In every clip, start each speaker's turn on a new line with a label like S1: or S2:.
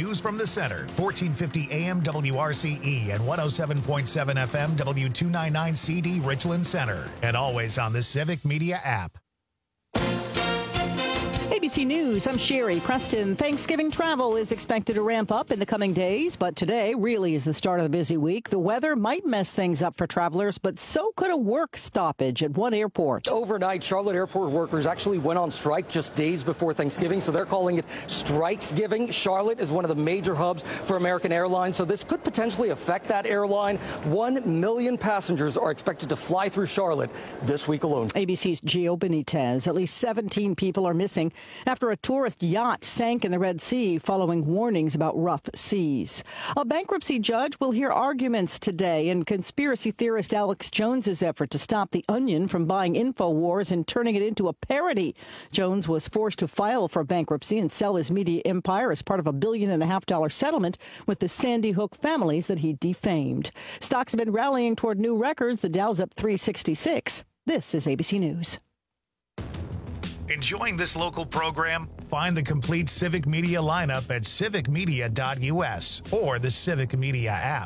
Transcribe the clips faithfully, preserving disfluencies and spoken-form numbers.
S1: News from the Center, fourteen fifty A M W R C E and one oh seven point seven F M W two ninety-nine C D Richland Center. And always on the Civic Media app.
S2: A B C News, I'm Sherry Preston. Thanksgiving travel is expected to ramp up in the coming days, but today really is the start of the busy week. The weather might mess things up for travelers, but so could a work stoppage at one airport.
S3: Overnight, Charlotte airport workers actually went on strike just days before Thanksgiving, so they're calling it Strikesgiving. Charlotte is one of the major hubs for American Airlines, so this could potentially affect that airline. One million passengers are expected to fly through Charlotte this week alone.
S2: A B C's Gio Benitez. At least seventeen people are missing after a tourist yacht sank in the Red Sea following warnings about rough seas. A bankruptcy judge will hear arguments today in conspiracy theorist Alex Jones's effort to stop The Onion from buying InfoWars and turning it into a parody. Jones was forced to file for bankruptcy and sell his media empire as part of a billion and a half dollar settlement with the Sandy Hook families that he defamed. Stocks have been rallying toward new records. The Dow's up three sixty-six. This is A B C News.
S1: Enjoying this local program? Find the complete Civic Media lineup at civic media dot U S or the Civic Media app.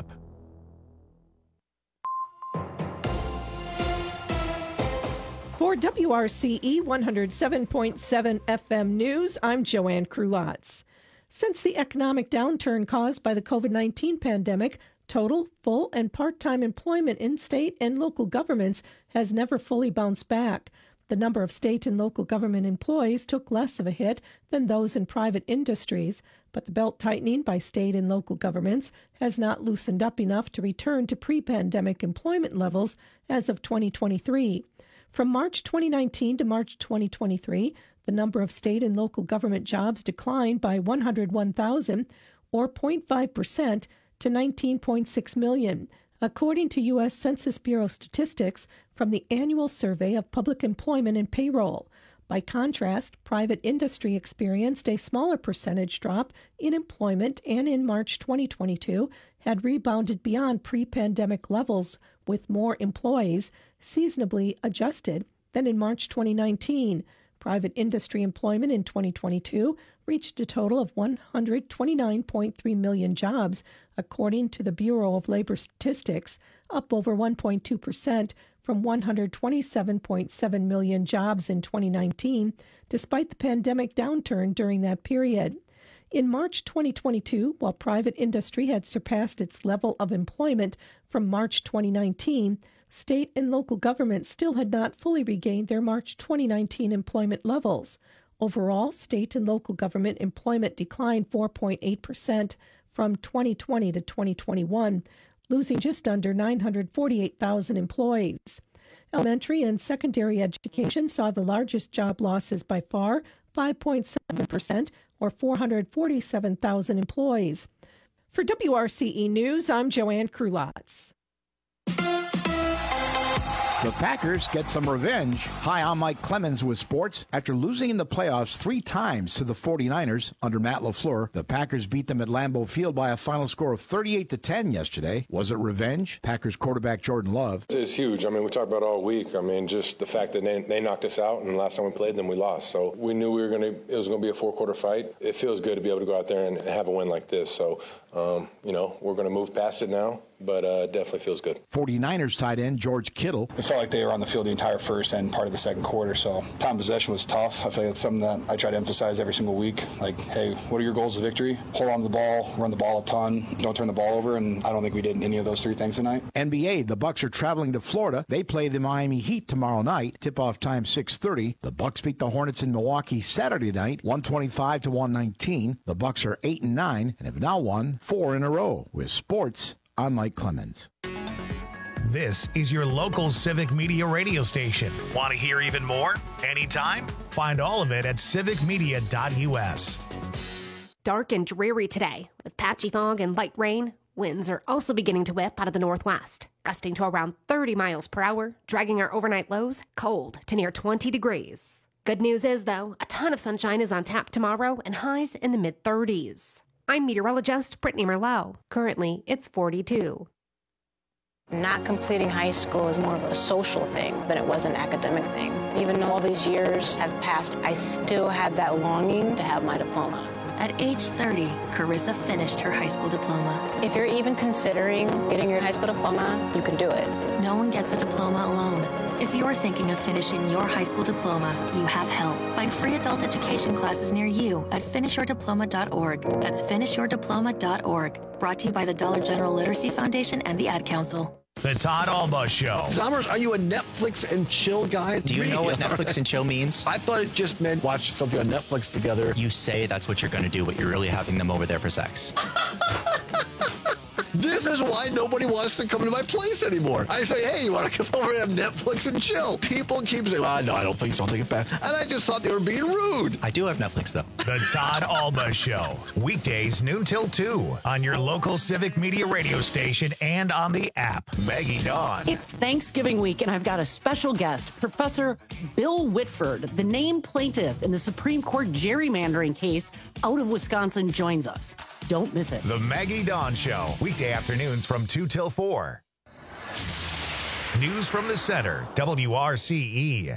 S4: For W R C E one oh seven point seven F M News, I'm Joanne Krulotz. Since the economic downturn caused by the COVID nineteen pandemic, total, full, and part-time employment in state and local governments has never fully bounced back. The number of state and local government employees took less of a hit than those in private industries, but the belt tightening by state and local governments has not loosened up enough to return to pre-pandemic employment levels as of twenty twenty-three. From March twenty nineteen to March twenty twenty-three, the number of state and local government jobs declined by one hundred one thousand, or zero point five percent, to nineteen point six million. According to U S Census Bureau statistics from the annual survey of public employment and payroll. By contrast, private industry experienced a smaller percentage drop in employment and in March twenty twenty-two had rebounded beyond pre-pandemic levels with more employees seasonably adjusted than in March twenty nineteen. Private industry employment in twenty twenty-two reached a total of one hundred twenty-nine point three million jobs, according to the Bureau of Labor Statistics, up over one point two percent from one hundred twenty-seven point seven million jobs in twenty nineteen, despite the pandemic downturn during that period. In March twenty twenty-two, while private industry had surpassed its level of employment from March twenty nineteen, state and local governments still had not fully regained their March twenty nineteen employment levels. Overall, state and local government employment declined four point eight percent from twenty twenty to twenty twenty-one, losing just under nine hundred forty-eight thousand employees. Elementary and secondary education saw the largest job losses by far, five point seven percent, or four hundred forty-seven thousand employees. For W R C E News, I'm Joanne Krulotz.
S5: The Packers get some revenge. Hi, I'm Mike Clemens with sports. After losing in the playoffs three times to the forty-niners under Matt LaFleur, the Packers beat them at Lambeau Field by a final score of thirty-eight to ten yesterday. Was it revenge? Packers quarterback Jordan Love.
S6: It's huge. I mean, we talked about it all week. I mean, just the fact that they, they knocked us out, and the last time we played them, we lost. So we knew we were going to. It was going to be a four-quarter fight. It feels good to be able to go out there and have a win like this. So, um, you know, we're going to move past it now. But uh, definitely feels good.
S5: forty-niners tight end George Kittle.
S7: It felt like they were on the field the entire first and part of the second quarter, so time possession was tough. I feel like it's something that I try to emphasize every single week. Like, hey, what are your goals of victory? Hold on to the ball, run the ball a ton, don't turn the ball over, and I don't think we did any of those three things tonight.
S5: N B A, the Bucks are traveling to Florida. They play the Miami Heat tomorrow night. Tip-off time six thirty. The Bucks beat the Hornets in Milwaukee Saturday night, one twenty-five to one nineteen. The Bucks are eight and nine and have now won four in a row. With sports, I'm Mike Clemens.
S1: This is your local Civic Media radio station. Want to hear even more? Anytime? Find all of it at civic media dot U S.
S8: Dark and dreary today, with patchy fog and light rain. Winds are also beginning to whip out of the northwest, gusting to around thirty miles per hour, dragging our overnight lows cold to near twenty degrees. Good news is, though, a ton of sunshine is on tap tomorrow and highs in the mid-thirties. I'm meteorologist Brittany Merlot. Currently, it's forty-two.
S9: Not completing high school is more of a social thing than it was an academic thing. Even though all these years have passed, I still had that longing to have my diploma.
S10: At age thirty, Carissa finished her high school diploma.
S9: If you're even considering getting your high school diploma, you can do it.
S10: No one gets a diploma alone. If you're thinking of finishing your high school diploma, you have help. Find free adult education classes near you at finish your diploma dot org. That's finish your diploma dot org. Brought to you by the Dollar General Literacy Foundation and the Ad Council.
S1: The Todd Alba Show.
S11: Zommers, are you a Netflix and chill guy?
S12: Do you know what Netflix and chill means?
S11: I thought it just meant watch something on Netflix together.
S12: You say that's what you're going to do, but you're really having them over there for sex.
S11: This is why nobody wants to come to my place anymore. I say, hey, you want to come over and have Netflix and chill? People keep saying, oh, no, I don't think so. I'll take it back. And I just thought they were being rude.
S12: I do have Netflix, though.
S1: The Todd Alba Show. Weekdays, noon till two on your local Civic Media radio station and on the app. Maggie Dawn.
S13: It's Thanksgiving week, and I've got a special guest, Professor Bill Whitford, the named plaintiff in the Supreme Court gerrymandering case out of Wisconsin, joins us. Don't miss it.
S1: The Maggie Dawn Show. Weekday afternoons from two till four. News from the center. W R C E.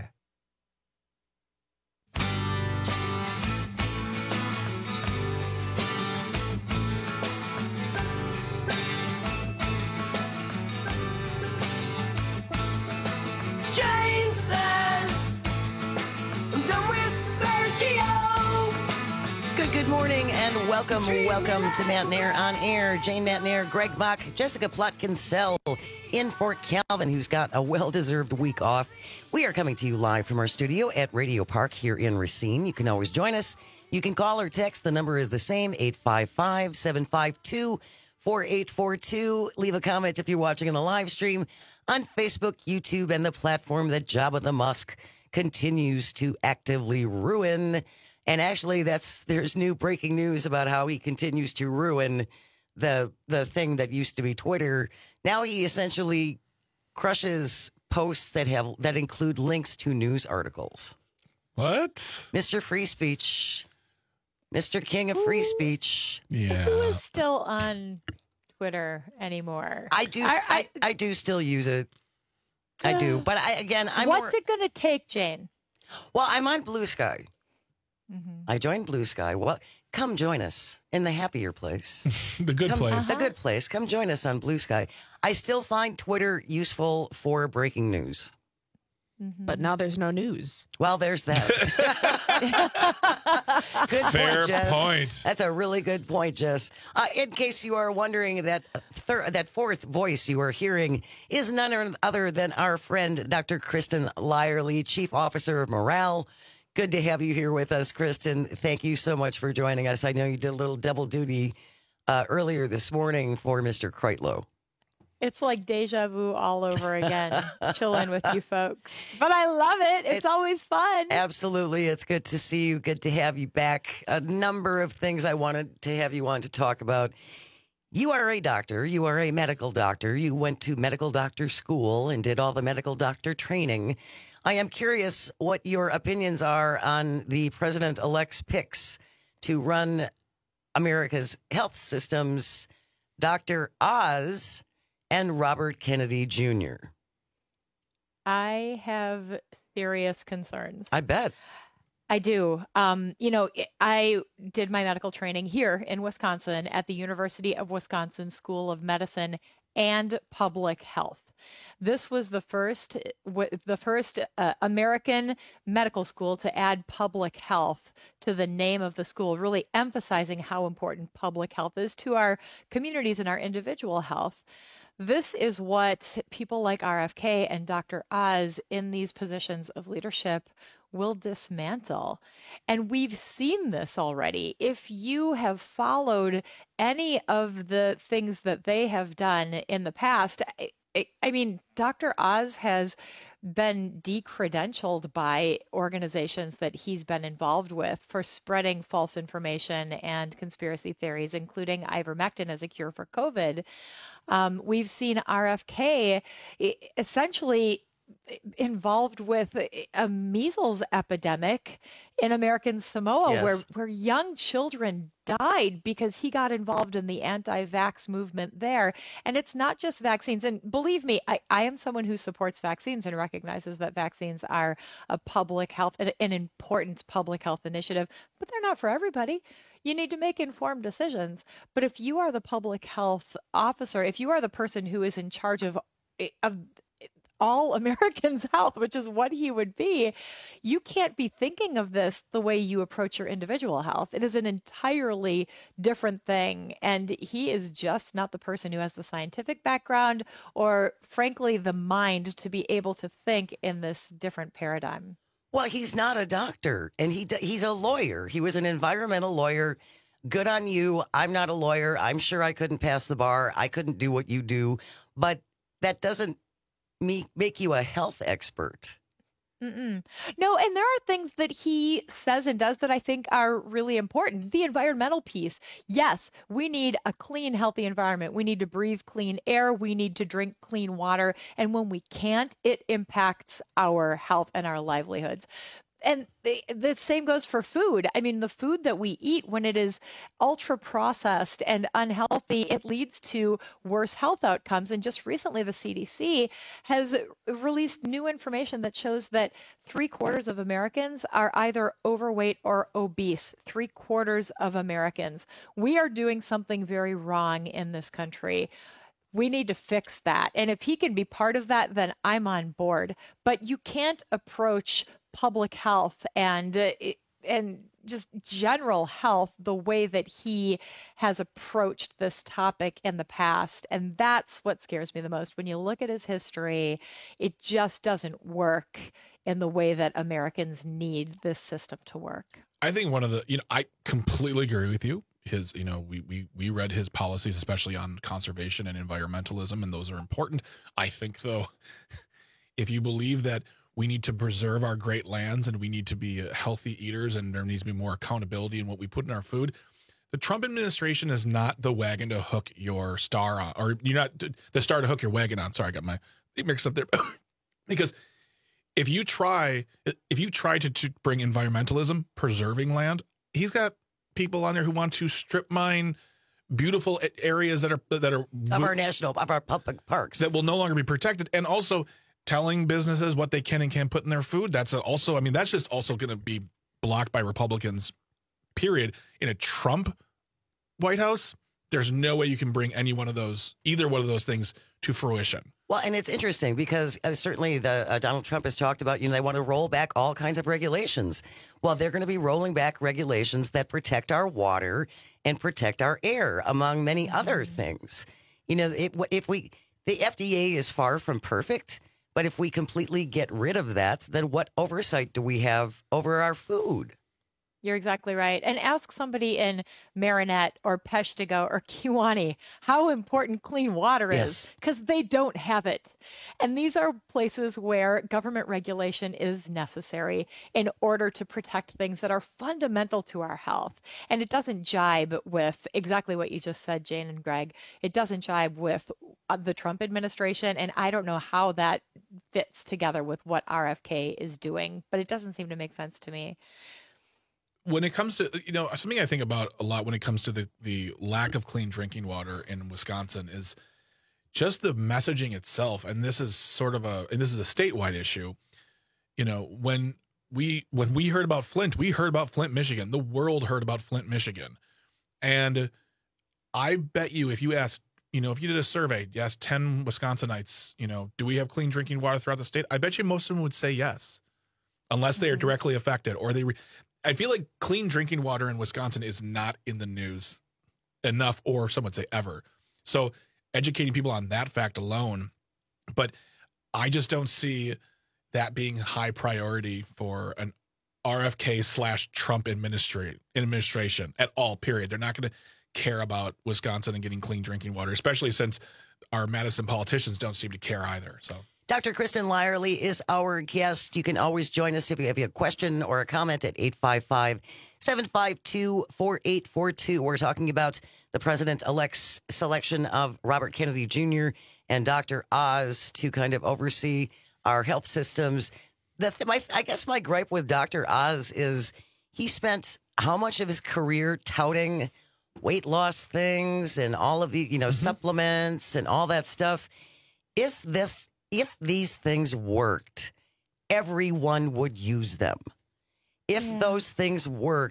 S14: Jane says, I'm done with Sergio.
S15: Good, good morning and welcome, welcome to Matnair on Air. Jane Matnair, Greg Bach, Jessica Plotkin-Sell in for Calvin, who's got a well-deserved week off. We are coming to you live from our studio at Radio Park here in Racine. You can always join us. You can call or text. The number is the same, eight five five, seven five two, four eight four two. Leave a comment if you're watching on the live stream on Facebook, YouTube, and the platform that Jabba the Musk continues to actively ruin. And actually, that's there's new breaking news about how he continues to ruin the the thing that used to be Twitter. Now he essentially crushes posts that have that include links to news articles.
S16: What?
S15: Mister Free Speech, Mister King of Free Speech.
S16: Yeah.
S17: Who is still on Twitter anymore?
S15: I do. I, I, I do still use it. I do, but I again, I'm.
S17: What's
S15: more,
S17: it going to take, Jane?
S15: Well, I'm on Blue Sky.
S17: Mm-hmm.
S15: I joined Blue Sky. Well, come join us in the happier place.
S16: The good
S15: come,
S16: place.
S15: The good place. Come join us on Blue Sky. I still find Twitter useful for breaking news.
S17: Mm-hmm.
S18: But now there's no news.
S15: Well, there's that. Good
S16: Fair
S15: point, Jess.
S16: point.
S15: That's a really good point, Jess. Uh, in case you are wondering, that thir- that fourth voice you are hearing is none other than our friend, Doctor Kristen Lyerly, Chief Officer of Morale. Good to have you here with us, Kristen. Thank you so much for joining us. I know you did a little double duty uh, earlier this morning for Mister Kreitlow.
S17: It's like deja vu all over again, chilling with you folks. But I love it. It's it, always fun.
S15: Absolutely. It's good to see you. Good to have you back. A number of things I wanted to have you on to talk about. You are a doctor. You are a medical doctor. You went to medical doctor school and did all the medical doctor training. I am curious what your opinions are on the president-elect's picks to run America's health systems, Doctor Oz and Robert Kennedy Junior
S17: I have serious concerns.
S15: I bet.
S17: I do. Um, you know, I did my medical training here in Wisconsin at the University of Wisconsin School of Medicine and Public Health. This was the first, the first uh, American medical school to add public health to the name of the school, really emphasizing how important public health is to our communities and our individual health. This is what people like R F K and Doctor Oz in these positions of leadership will dismantle. And we've seen this already. If you have followed any of the things that they have done in the past, I, I mean, Doctor Oz has been decredentialed by organizations that he's been involved with for spreading false information and conspiracy theories, including ivermectin as a cure for COVID. Um, we've seen R F K essentially involved with a measles epidemic in American Samoa, yes. where, where young children died because he got involved in the anti-vax movement there. And it's not just vaccines. And believe me, I, I am someone who supports vaccines and recognizes that vaccines are a public health, an important public health initiative, but they're not for everybody. you need to make informed decisions. But if you are the public health officer, if you are the person who is in charge of, of all Americans' health, which is what he would be, you can't be thinking of this the way you approach your individual health. It is an entirely different thing. And he is just not the person who has the scientific background or, frankly, the mind to be able to think in this different paradigm.
S15: Well, he's not a doctor, and he he's a lawyer. He was an environmental lawyer. Good on you. I'm not a lawyer. I'm sure I couldn't pass the bar. I couldn't do what you do. But that doesn't me make you a health expert.
S17: Mm-mm. No, and there are things that he says and does that I think are really important. The environmental piece. Yes, we need a clean, healthy environment. We need to breathe clean air. We need to drink clean water. And when we can't, it impacts our health and our livelihoods. And the, the same goes for food. I mean, the food that we eat, when it is ultra processed and unhealthy, it leads to worse health outcomes. And just recently, the C D C has released new information that shows that three quarters of Americans are either overweight or obese. Three quarters of Americans. We are doing something very wrong in this country. We need to fix that. And if he can be part of that, then I'm on board. But you can't approach public health and uh, and just general health the way that he has approached this topic in the past. And that's what scares me the most. When you look at his history, it just doesn't work in the way that Americans need this system to work.
S16: I think one of the, you know, I completely agree with you. His, you know, we, we, we read his policies, especially on conservation and environmentalism, and those are important. I think, though, if you believe that we need to preserve our great lands and we need to be healthy eaters and there needs to be more accountability in what we put in our food, the Trump administration is not the wagon to hook your star on, or you're not the star to hook your wagon on. Sorry, I got my mixed up there. Because if you try, if you try to, to bring environmentalism, preserving land, he's got people on there who want to strip mine beautiful areas that are that are
S15: of our national of our public parks
S16: that will no longer be protected, and also telling businesses what they can and can't put in their food. That's also, I mean, that's just also going to be blocked by Republicans, period. In a Trump White House, there's no way you can bring any one of those, either one of those things to fruition.
S15: Well, and it's interesting because uh, certainly the uh, Donald Trump has talked about, you know, they want to roll back all kinds of regulations. Well, they're going to be rolling back regulations that protect our water and protect our air, among many other things. You know, it, if we, the F D A is far from perfect, but if we completely get rid of that, then what oversight do we have over our food?
S17: You're exactly right. And ask somebody in Marinette or Peshtigo or Kewanee how important clean water
S15: Yes.
S17: is, because they don't have it. And these are places where government regulation is necessary in order to protect things that are fundamental to our health. And it doesn't jibe with exactly what you just said, Jane and Greg. It doesn't jibe with uh, the Trump administration. And I don't know how that fits together with what R F K is doing, but it doesn't seem to make sense to me.
S16: When it comes to, you know, something I think about a lot when it comes to the, the lack of clean drinking water in Wisconsin is just the messaging itself. And this is sort of a, and this is a statewide issue. You know, when we, when we heard about Flint, we heard about Flint, Michigan. The world heard about Flint, Michigan. And I bet you, if you asked, you know, if you did a survey, you asked ten Wisconsinites, you know, do we have clean drinking water throughout the state? I bet you most of them would say yes, unless they are directly affected or they, re- I feel like clean drinking water in Wisconsin is not in the news enough, or some would say ever. So educating people on that fact alone, but I just don't see that being high priority for an R F K slash Trump administration administration at all, period. They're not going to care about Wisconsin and getting clean drinking water, especially since our Madison politicians don't seem to care either. So.
S15: Doctor Kristen Lyerly is our guest. You can always join us if you have a question or a comment at eight five five, seven five two, four eight four two. We're talking about the president-elect's selection of Robert Kennedy Junior and Doctor Oz to kind of oversee our health systems. The th- my, I guess my gripe with Doctor Oz is he spent how much of his career touting weight loss things and all of the, you know, mm-hmm. supplements and all that stuff. If this... If these things worked, everyone would use them. If yeah. those things worked,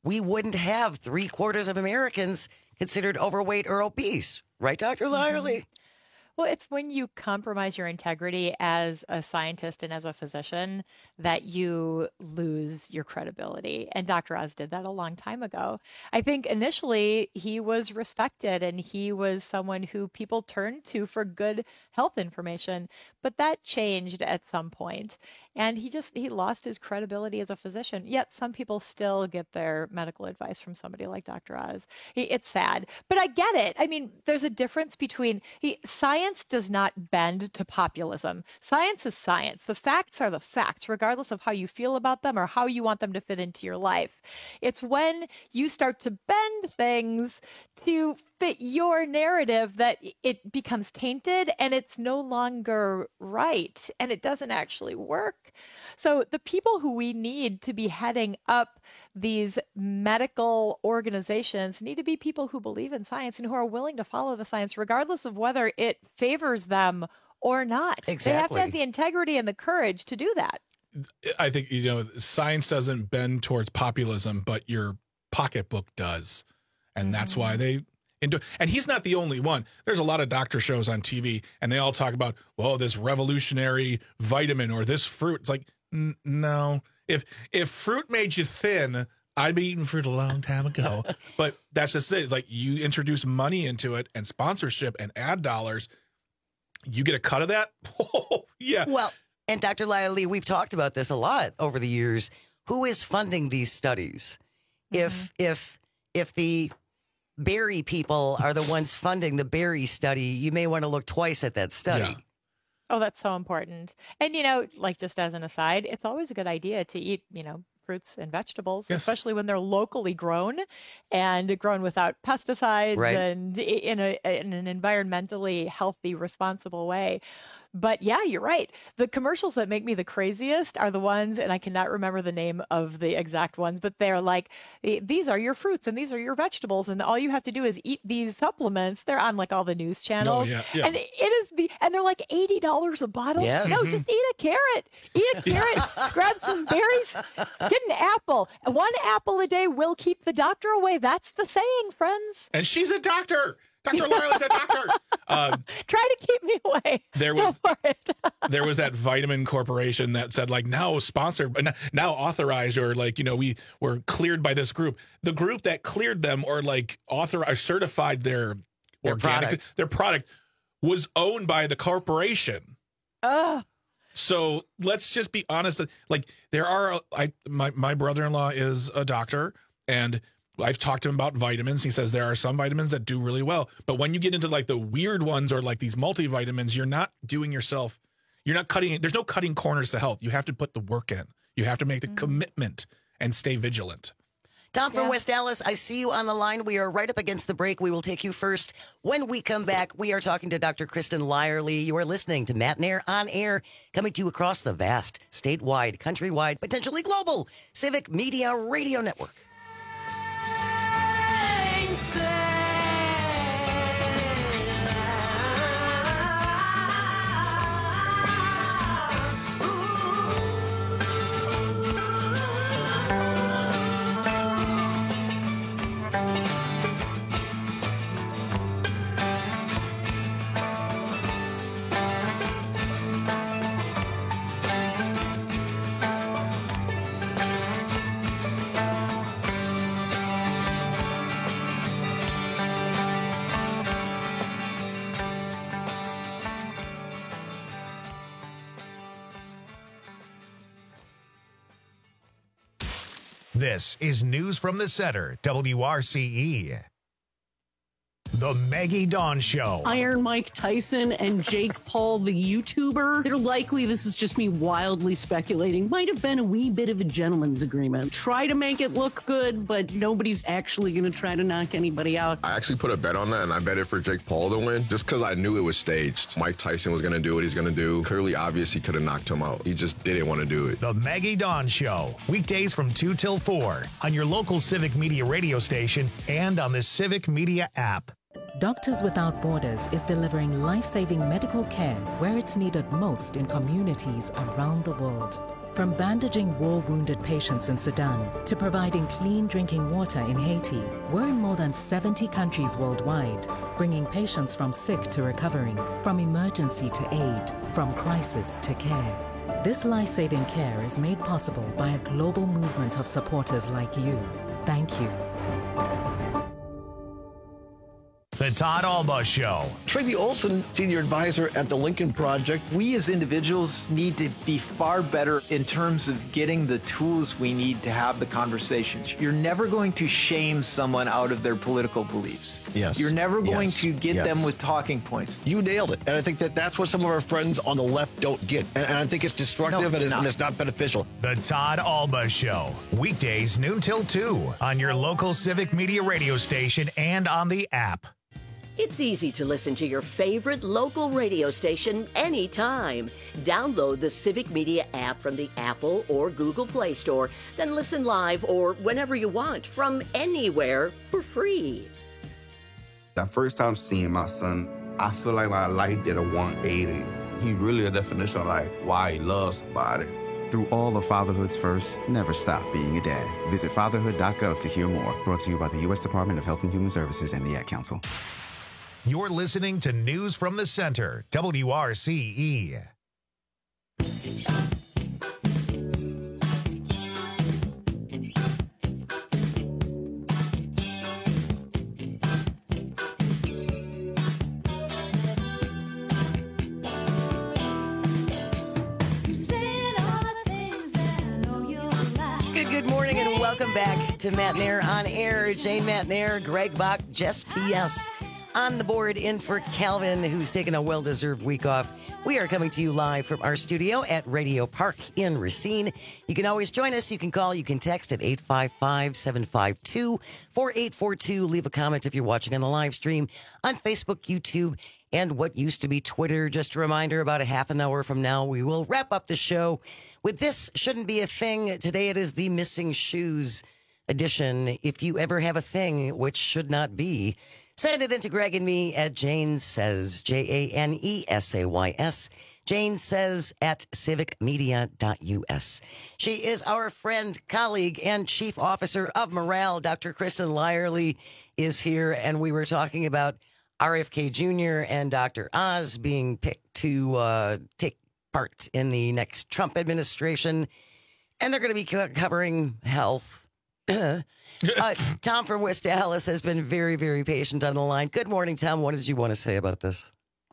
S15: we wouldn't have three quarters of Americans considered overweight or obese. Right, Doctor Lyerly?
S17: Mm-hmm. Well, it's when you compromise your integrity as a scientist and as a physician that you lose your credibility. And Doctor Oz did that a long time ago. I think initially he was respected and he was someone who people turned to for good health information, but that changed at some point. And he just, he lost his credibility as a physician. Yet some people still get their medical advice from somebody like Doctor Oz. It's sad, but I get it. I mean, there's a difference between, he, science does not bend to populism. Science is science. The facts are the facts, regardless of how you feel about them or how you want them to fit into your life. It's when you start to bend things to fit your narrative that it becomes tainted and it's no longer right and it doesn't actually work. So the people who we need to be heading up these medical organizations need to be people who believe in science and who are willing to follow the science regardless of whether it favors them or not.
S15: Exactly.
S17: They have to have the integrity and the courage to do that.
S16: I think, you know, science doesn't bend towards populism, but your pocketbook does. And that's mm-hmm. why they into and he's not the only one. There's a lot of doctor shows on T V and they all talk about, well, this revolutionary vitamin or this fruit. It's like, n- no, if, if fruit made you thin, I'd be eating fruit a long time ago. But that's just it. It's like you introduce money into it and sponsorship and ad dollars. You get a cut of that. Oh, yeah.
S15: Well, and Doctor Lyerly, we've talked about this a lot over the years. Who is funding these studies? Mm-hmm. If, if, if the Berry people are the ones funding the Berry study, you may want to look twice at that study.
S16: Yeah.
S17: Oh, that's so important. And, you know, like just as an aside, it's always a good idea to eat, you know, fruits and vegetables, yes. especially when they're locally grown and grown without pesticides
S15: right.
S17: and in, a, in an environmentally healthy, responsible way. But yeah, you're right. The commercials that make me the craziest are the ones, and I cannot remember the name of the exact ones, but they're like, these are your fruits and these are your vegetables, and all you have to do is eat these supplements. They're on like all the news channels.
S16: Oh, yeah, yeah.
S17: And it is the, and they're like eighty dollars a bottle.
S15: Yes.
S17: No, just eat a carrot. Eat a carrot, grab some berries, get an apple. One apple a day will keep the doctor away. That's the saying, friends.
S16: And she's a doctor. Doctor Lyerly's a doctor. Um,
S17: Try to keep me away.
S16: There was there was that vitamin corporation that said like now sponsored, now authorized, or like, you know, we were cleared by this group. The group that cleared them or like authorized, certified their,
S15: their
S16: organic
S15: product.
S16: their product was owned by the corporation.
S17: Ugh.
S16: So let's just be honest. Like there are, I my my brother-in-law is a doctor, and I've talked to him about vitamins. He says there are some vitamins that do really well. But when you get into like the weird ones or like these multivitamins, you're not doing yourself, you're not cutting, there's no cutting corners to health. You have to put the work in. You have to make the mm. commitment and stay vigilant.
S15: Tom from
S17: Yeah.
S15: West Dallas, I see you on the line. We are right up against the break. We will take you first. When we come back, we are talking to Doctor Kristen Lyerly. You are listening to Matt and Air on Air, coming to you across the vast, statewide, countrywide, potentially global Civic Media Radio Network.
S1: This is News from the Center, W R C E. The Maggie Dawn Show.
S13: Iron Mike Tyson and Jake Paul, the YouTuber, they're likely, this is just me wildly speculating, might have been a wee bit of a gentleman's agreement. Try to make it look good, but nobody's actually going to try to knock anybody out.
S18: I actually put a bet on that, and I bet it for Jake Paul to win, just because I knew it was staged. Mike Tyson was going to do what he's going to do. Clearly, obvious, he could have knocked him out. He just didn't want to do it.
S1: The Maggie Dawn Show. Weekdays from two till four on your local Civic Media radio station and on the Civic Media app.
S19: Doctors Without Borders is delivering life-saving medical care where it's needed most in communities around the world. From bandaging war-wounded patients in Sudan to providing clean drinking water in Haiti, we're in more than seventy countries worldwide, bringing patients from sick to recovering, from emergency to aid, from crisis to care. This life-saving care is made possible by a global movement of supporters like you. Thank you.
S1: The Todd Alba Show.
S11: Tracy Olson, senior advisor at the Lincoln Project.
S20: We as individuals need to be far better in terms of getting the tools we need to have the conversations. You're never going to shame someone out of their political beliefs.
S11: Yes.
S20: You're never going
S11: Yes.
S20: to get
S11: Yes.
S20: them with talking points.
S11: You nailed it. And I think that that's what some of our friends on the left don't get. And, and I think it's destructive
S20: No,
S11: and, it's,
S20: not.
S11: and it's not beneficial.
S1: The Todd Alba Show. Weekdays noon till two on your local Civic Media radio station and on the app.
S21: It's easy to listen to your favorite local radio station anytime. Download the Civic Media app from the Apple or Google Play Store, then listen live or whenever you want from anywhere for free.
S22: That first time seeing my son, I feel like my life did a one eighty. He really a definition of like why he loves somebody.
S23: Through all of fatherhood's first, never stop being a dad. Visit fatherhood dot gov to hear more. Brought to you by the U S Department of Health and Human Services and the Ad Council.
S1: You're listening to News from the Center, W R C E.
S15: Good, good morning and welcome back to Matt Nair on Air. Jane Matt Nair, Greg Bach, Jess P S on the board in for Calvin, who's taken a well-deserved week off. We are coming to you live from our studio at Radio Park in Racine. You can always join us. You can call. You can text at eight five five, seven five two, four eight four two. Leave a comment if you're watching on the live stream on Facebook, YouTube, and what used to be Twitter. Just a reminder, about a half an hour from now, we will wrap up the show with This Shouldn't Be a Thing. Today it is the Missing Shoes edition. If you ever have a thing which should not be, send it into Greg and me at Jane Says, J A N E S A Y S, Jane Says at civic media dot U S. She is our friend, colleague, and chief officer of morale. Doctor Kristen Lyerly is here, and we were talking about R F K Junior and Doctor Oz being picked to uh, take part in the next Trump administration, and they're going to be co- covering health. uh, Tom from West Dallas has been very, very patient on the line. Good morning, Tom. What did you want to say about this?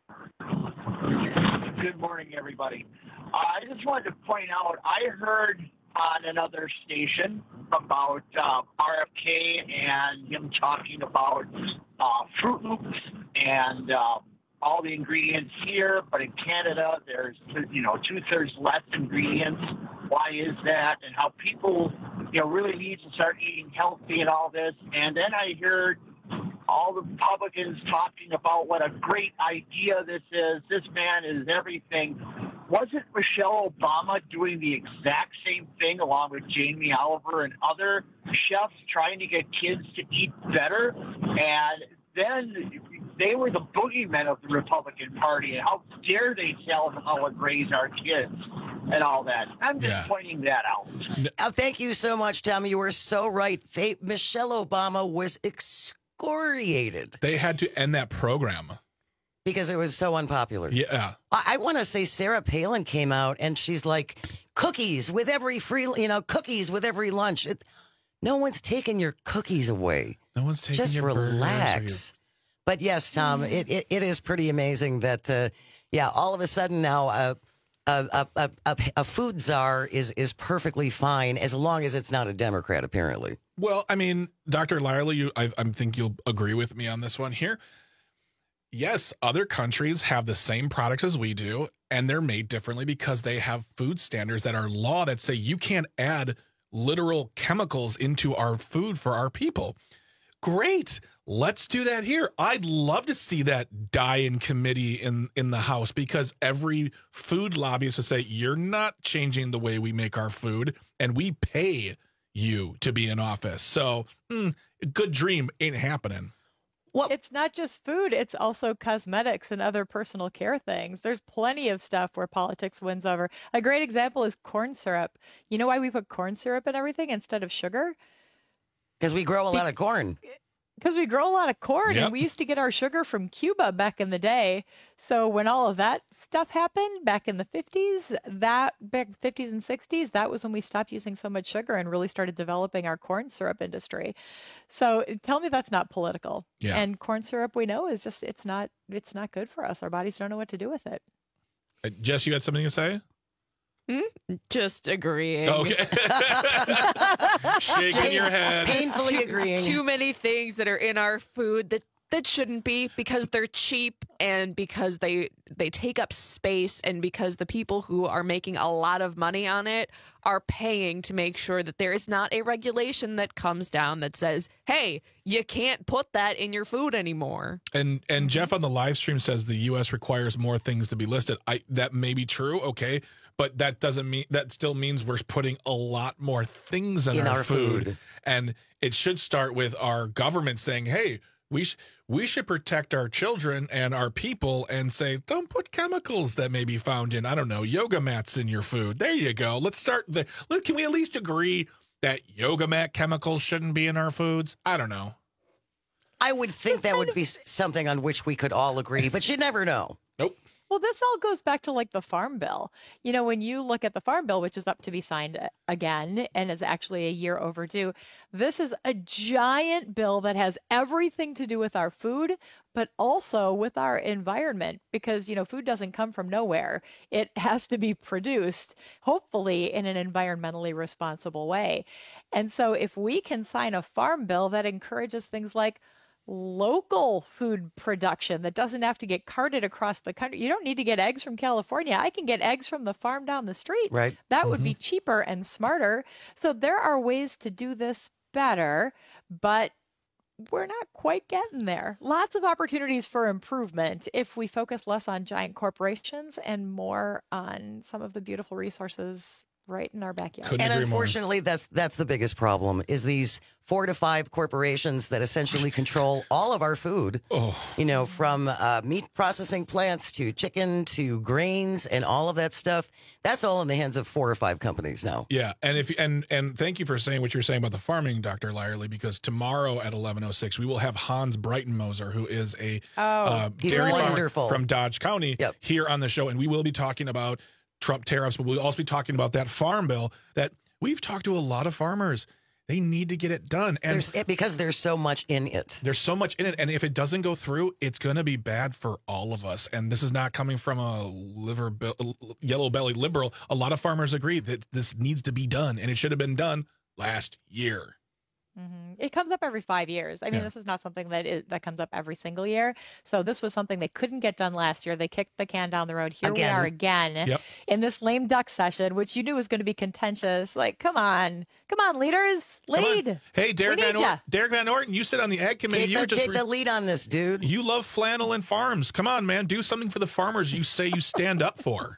S24: Good morning, everybody. Uh, I just wanted to point out, I heard on another station about uh, R F K and him talking about uh, Fruit Loops and uh, all the ingredients here, but in Canada, there's, you know, two-thirds less ingredients. Why is that? And how people, you know, really need to start eating healthy and all this. And then I heard all the Republicans talking about what a great idea this is. This man is everything. Wasn't Michelle Obama doing the exact same thing along with Jamie Oliver and other chefs trying to get kids to eat better? And then they were the boogeymen of the Republican Party. And how dare they tell them how to raise our kids and all that. I'm just
S16: Yeah.
S24: pointing that out.
S15: Oh, thank you so much, Tom. You were so right. They, Michelle Obama was excoriated
S16: They had to end that program.
S15: because it was so unpopular.
S16: Yeah.
S15: I, I want to say Sarah Palin came out and she's like, cookies with every free, you know, cookies with every lunch. It, no one's taking your cookies away.
S16: No one's taking
S15: Just
S16: your burgers or
S15: relax. But yes, Tom, it, it, it is pretty amazing that, uh, yeah, all of a sudden now uh, a, a, a, a food czar is, is perfectly fine as long as it's not a Democrat, apparently.
S16: Well, I mean, Doctor Lyerly, you, I, I think you'll agree with me on this one here. Yes, other countries have the same products as we do, and they're made differently because they have food standards that are law that say you can't add literal chemicals into our food for our people. Great. Let's do that here. I'd love to see that die in committee in, in the House, because every food lobbyist would say, you're not changing the way we make our food, and we pay you to be in office. So, mm, good dream ain't happening.
S17: It's not just food, it's also cosmetics and other personal care things. There's plenty of stuff where politics wins over. A great example is corn syrup. You know why we put corn syrup in everything instead of sugar?
S15: Because we grow a lot of corn.
S17: Because we grow a lot of corn,
S15: Yep.
S17: and we used to get our sugar from Cuba back in the day. So when all of that stuff happened back in the fifties, that back fifties and sixties, that was when we stopped using so much sugar and really started developing our corn syrup industry. So tell me that's not political.
S16: Yeah.
S17: And corn syrup, we know, is just it's not it's not good for us. Our bodies don't know what to do with it.
S16: Uh, Jess, you had something to say?
S2: Hmm? Just agreeing.
S16: Okay. Shaking your head.
S2: Just too,
S15: agreeing.
S2: Too many things that are in our food that that shouldn't be because they're cheap and because they they take up space and because the people who are making a lot of money on it are paying to make sure that there is not a regulation that comes down that says, hey, you can't put that in your food anymore.
S16: And and Jeff on the live stream says the U S requires more things to be listed. I that may be true, okay, but that doesn't mean that still means we're putting a lot more things in,
S15: In
S16: our,
S15: our
S16: food.
S15: food.
S16: And it should start with our government saying, "Hey, we sh- we should protect our children and our people and say, don't put chemicals that may be found in, I don't know, yoga mats in your food." There you go. Let's start there. Look, can we at least agree that yoga mat chemicals shouldn't be in our foods? I don't know.
S15: I would think that would be something on which we could all agree, but you never know.
S16: Nope.
S17: Well, this all goes back to like the Farm Bill. You know, when you look at the Farm Bill, which is up to be signed again and is actually a year overdue, this is a giant bill that has everything to do with our food, but also with our environment because, you know, food doesn't come from nowhere. It has to be produced, hopefully, in an environmentally responsible way. And so if we can sign a Farm Bill that encourages things like local food production that doesn't have to get carted across the country. You don't need to get eggs from California. I can get eggs from the farm down the street.
S15: Right.
S17: That
S15: Mhm.
S17: would be cheaper and smarter. So there are ways to do this better, but we're not quite getting there. Lots of opportunities for improvement if we focus less on giant corporations and more on some of the beautiful resources right in our backyard.
S16: Couldn't
S15: and
S16: agree more.
S15: unfortunately, that's that's the biggest problem is these four to five corporations that essentially control all of our food.
S16: Oh.
S15: You know, from uh, meat processing plants to chicken to grains and all of that stuff. That's all in the hands of four or five companies now.
S16: Yeah, and if and and thank you for saying what you're saying about the farming, Doctor Lyerly, because tomorrow at eleven oh six we will have Hans Breitenmoser, who is a
S17: Oh,
S16: uh,
S15: he's
S16: dairy farmer
S15: wonderful.
S16: from Dodge County,
S15: Yep.
S16: here on the show, and we will be talking about Trump tariffs, but we'll also be talking about that farm bill that we've talked to a lot of farmers. They need to get it done, and
S15: There's, it, because there's so much in it.
S16: there's so much in it, and if it doesn't go through, it's going to be bad for all of us. And this is not coming from a liver be- yellow belly liberal. A lot of farmers agree that this needs to be done, and it should have been done last year.
S17: Mhm. It comes up every five years. I mean,
S16: Yeah.
S17: this is not something that is, that comes up every single year. So this was something they couldn't get done last year. They kicked the can down the road. Here
S15: Again.
S17: we are again
S16: Yep.
S17: in this lame duck session, which you knew was going to be contentious. Like, come on, come on, leaders,
S16: Come on.
S17: lead.
S16: Hey, Derek
S17: We
S16: Van,
S17: need ya.
S16: Or- Derek Van Orton, you sit on the ag committee.
S15: Take,
S16: you
S15: the,
S16: were just
S15: take
S16: re-
S15: the lead on this, dude.
S16: you love flannel and farms. Come on, man, do something for the farmers you say you stand up for.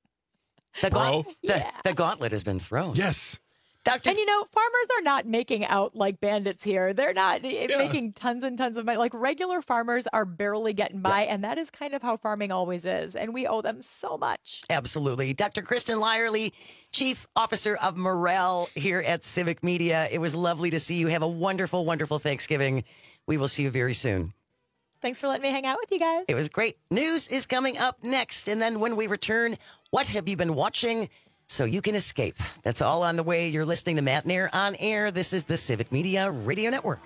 S15: The,
S16: Bro.
S15: gaunt- the, the gauntlet has been thrown.
S16: Yes.
S15: Doctor
S17: And you know, farmers are not making out like bandits here. They're not eh,
S16: Yeah.
S17: making tons and tons of money. Like regular farmers are barely getting by, and that is kind of how farming always is. And we owe them so much.
S15: Absolutely. Doctor Kristen Lyerly, Chief Officer of Morale here at Civic Media. It was lovely to see you. Have a wonderful, wonderful Thanksgiving. We will see you very soon.
S17: Thanks for letting me hang out with you guys.
S15: It was great. News is coming up next. And then when we return, what have you been watching so you can escape? That's all on the way. You're listening to Matt Nair on air. This is the Civic Media Radio Network.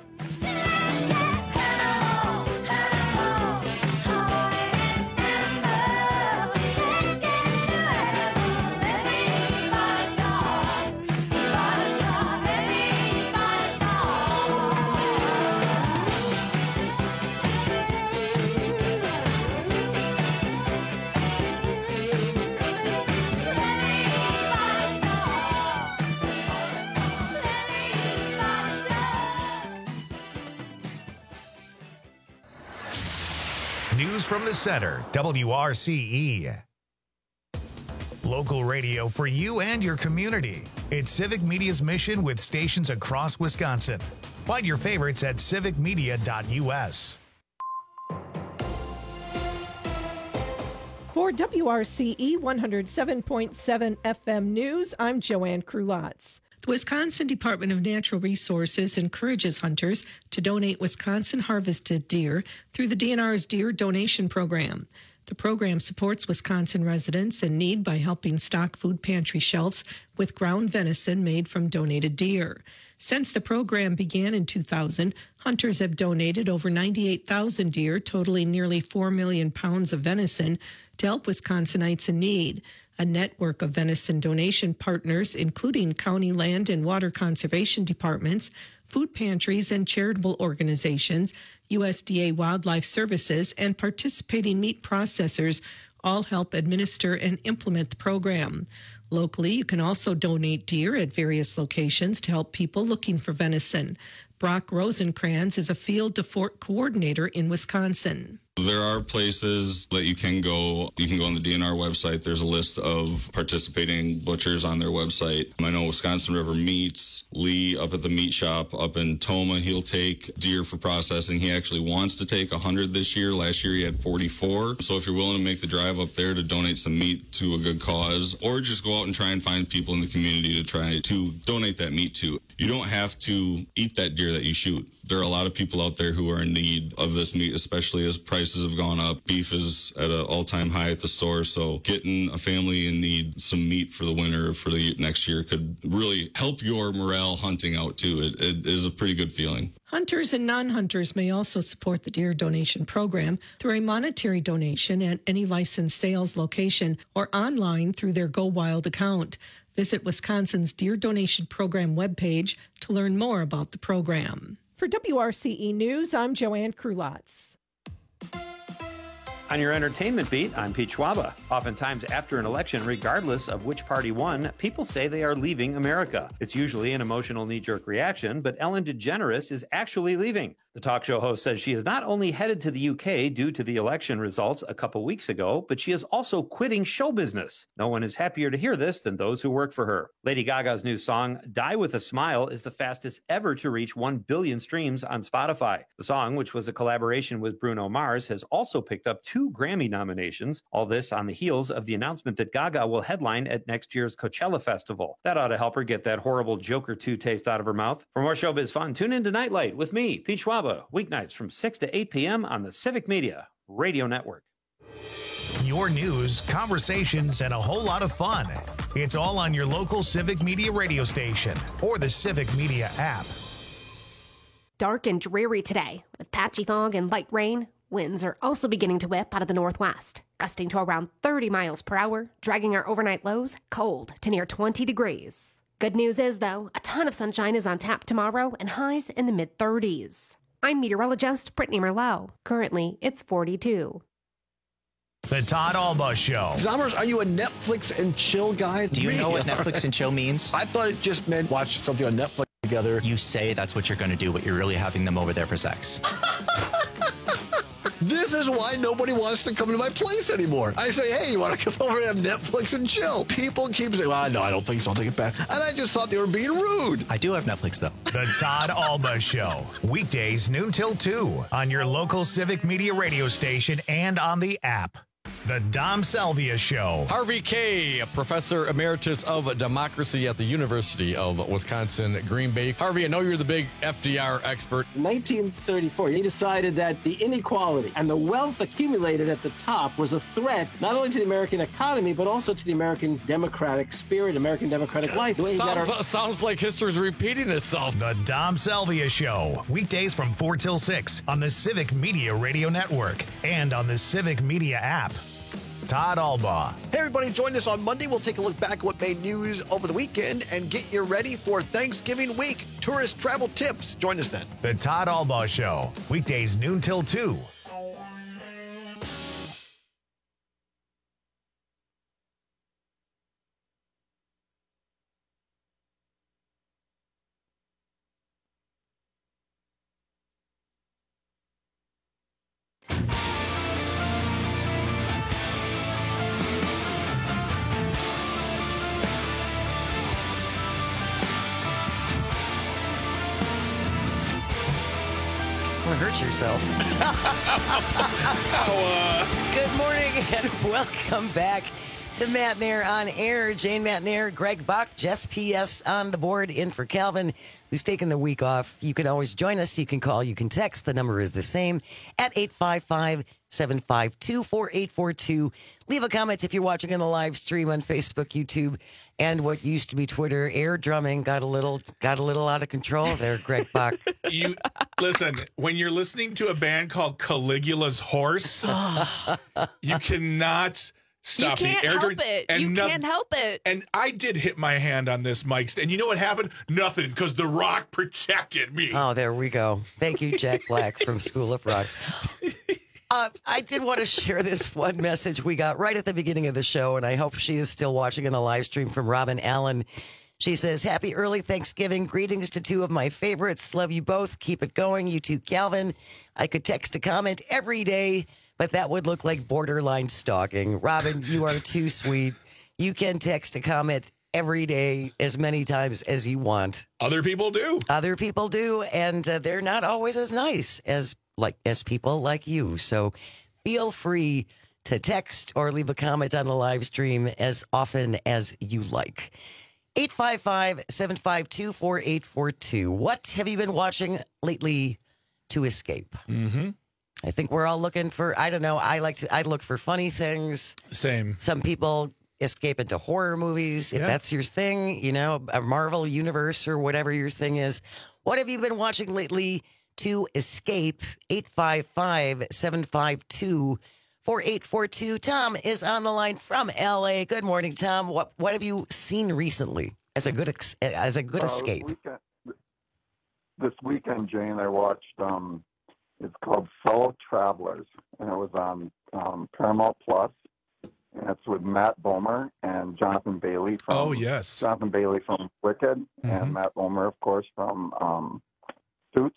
S1: News from the center, W R C E. Local radio for you and your community. It's Civic Media's mission with stations across Wisconsin. Find your favorites at civic media dot U S.
S3: For W R C E one oh seven point seven F M News, I'm Joanne Krulotz. The Wisconsin Department of Natural Resources encourages hunters to donate Wisconsin harvested deer through the D N R's Deer Donation Program. The program supports Wisconsin residents in need by helping stock food pantry shelves with ground venison made from donated deer. Since the program began in two thousand, hunters have donated over ninety-eight thousand deer, totaling nearly four million pounds of venison, to help Wisconsinites in need. A network of venison donation partners, including county land and water conservation departments, food pantries and charitable organizations, U S D A Wildlife Services, and participating meat processors, all help administer and implement the program. Locally, you can also donate deer at various locations to help people looking for venison. Brock Rosenkrantz is a field to fork coordinator in Wisconsin.
S4: There are places that you can go. You can go on the D N R website. There's a list of participating butchers on their website. I know Wisconsin River Meats, Lee up at the meat shop up in Toma, he'll take deer for processing. He actually wants to take one hundred this year. Last year he had forty-four. So if you're willing to make the drive up there to donate some meat to a good cause, or just go out and try and find people in the community to try to donate that meat to, you don't have to eat that deer that you shoot. There are a lot of people out there who are in need of this meat, especially as prices have gone up. Beef is at an all-time high at the store, so getting a family in need some meat for the winter, for the next year, could really help your morale hunting out, too. It, it is a pretty good feeling.
S3: Hunters and non-hunters may also support the deer donation program through a monetary donation at any licensed sales location or online through their Go Wild account. Visit Wisconsin's Deer Donation Program webpage to learn more about the program. For W R C E News, I'm Joanne Krulotz.
S6: On your entertainment beat, I'm Pete Schwaba. Oftentimes after an election, regardless of which party won, people say they are leaving America. It's usually an emotional knee-jerk reaction, but Ellen DeGeneres is actually leaving. The talk show host says she is not only headed to the U K due to the election results a couple weeks ago, but she is also quitting show business. No one is happier to hear this than those who work for her. Lady Gaga's new song, Die With a Smile, is the fastest ever to reach one billion streams on Spotify. The song, which was a collaboration with Bruno Mars, has also picked up two Grammy nominations. All this on the heels of the announcement that Gaga will headline at next year's Coachella Festival. That ought to help her get that horrible Joker two taste out of her mouth. For more showbiz fun, tune in to Nightlight with me, Pete Schwaba, weeknights from six to eight p.m. on the Civic Media Radio Network.
S1: Your news, conversations, and a whole lot of fun. It's all on your local Civic Media radio station or the Civic Media app.
S8: Dark and dreary today with patchy fog and light rain. Winds are also beginning to whip out of the northwest, gusting to around thirty miles per hour, dragging our overnight lows cold to near twenty degrees. Good news is, though, a ton of sunshine is on tap tomorrow and highs in the mid-thirties. I'm meteorologist Brittany Merlot. Currently, it's forty-two.
S1: The Todd Alba Show.
S11: Zommers, are you a Netflix and chill guy?
S12: Do you know what Netflix and chill means?
S11: I thought it just meant watch something on Netflix together.
S12: You say that's what you're going to do, but you're really having them over there for sex.
S11: This is why nobody wants to come to my place anymore. I say, hey, you want to come over and have Netflix and chill? People keep saying, well, no, I don't think so. I'll take it back. And I just thought they were being rude.
S12: I do have Netflix, though.
S1: The Todd Alba Show. Weekdays, noon till two on your local Civic Media radio station and on the app. The Dom Salvia Show.
S7: Harvey Kaye, Professor Emeritus of Democracy at the University of Wisconsin, Green Bay. Harvey, I know you're the big F D R expert.
S25: nineteen thirty-four, he decided that the inequality and the wealth accumulated at the top was a threat not only to the American economy, but also to the American democratic spirit, American democratic life. The way he got
S7: Sounds,
S25: our-
S7: sounds like history's repeating itself.
S1: The Dom Salvia Show. Weekdays from four till six on the Civic Media Radio Network and on the Civic Media app. Todd Alba.
S11: Hey, everybody, join us on Monday. We'll take a look back at what made news over the weekend and get you ready for Thanksgiving week. Tourist travel tips. Join us then.
S1: The Todd Alba Show. Weekdays noon till two.
S15: hurt yourself. Good morning and welcome back to Matt Nair on Air. Jane Matt Nair, Greg Buck, Jess P S on the board in for Calvin, who's taking the week off. You can always join us. You can call. You can text. The number is the same at eight five five, seven five two, four eight four two. Leave a comment if you're watching in the live stream on Facebook, YouTube, and what used to be Twitter. Air drumming got a little got a little out of control there, Greg Buck.
S16: You listen, when you're listening to a band called Caligula's Horse, you cannot stop
S2: you can't
S16: the air
S2: help
S16: drumming.
S2: it.
S16: And
S2: You
S16: no-
S2: can't help it.
S16: And I did hit my hand on this mic stand. And you know what happened? Nothing, because The Rock protected me.
S15: Oh, there we go. Thank you, Jack Black from School of Rock. Uh, I did want to share this one message we got right at the beginning of the show, and I hope she is still watching in the live stream, from Robin Allen. She says, happy early Thanksgiving. Greetings to two of my favorites. Love you both. Keep it going. You too, Calvin. I could text a comment every day, but that would look like borderline stalking. Robin, you are too sweet. You can text a comment every day as many times as you want.
S16: Other people do.
S15: Other people do, and uh, they're not always as nice as like as people like you. So feel free to text or leave a comment on the live stream as often as you like. eight five five, seven five two, four eight four two. What have you been watching lately to escape?
S16: Mm-hmm.
S15: I think we're all looking for, I don't know, I like to, I look for funny things.
S16: Same.
S15: Some people escape into horror movies, if
S16: Yeah.
S15: that's your thing, you know, a Marvel universe or whatever your thing is. What have you been watching lately to escape? eight five five, seven five two, four eight four two. Tom is on the line from L A. Good morning, Tom. What what have you seen recently as a good ex- as a good
S5: Uh,
S15: escape?
S5: This weekend, this weekend, Jane, I watched. Um, it's called Fellow Travelers, and it was on um, Paramount Plus, and it's with Matt Bomer and Jonathan Bailey from.
S16: Oh, yes.
S5: Jonathan Bailey from Wicked,
S16: Mhm.
S5: and Matt Bomer, of course, from um, Suits.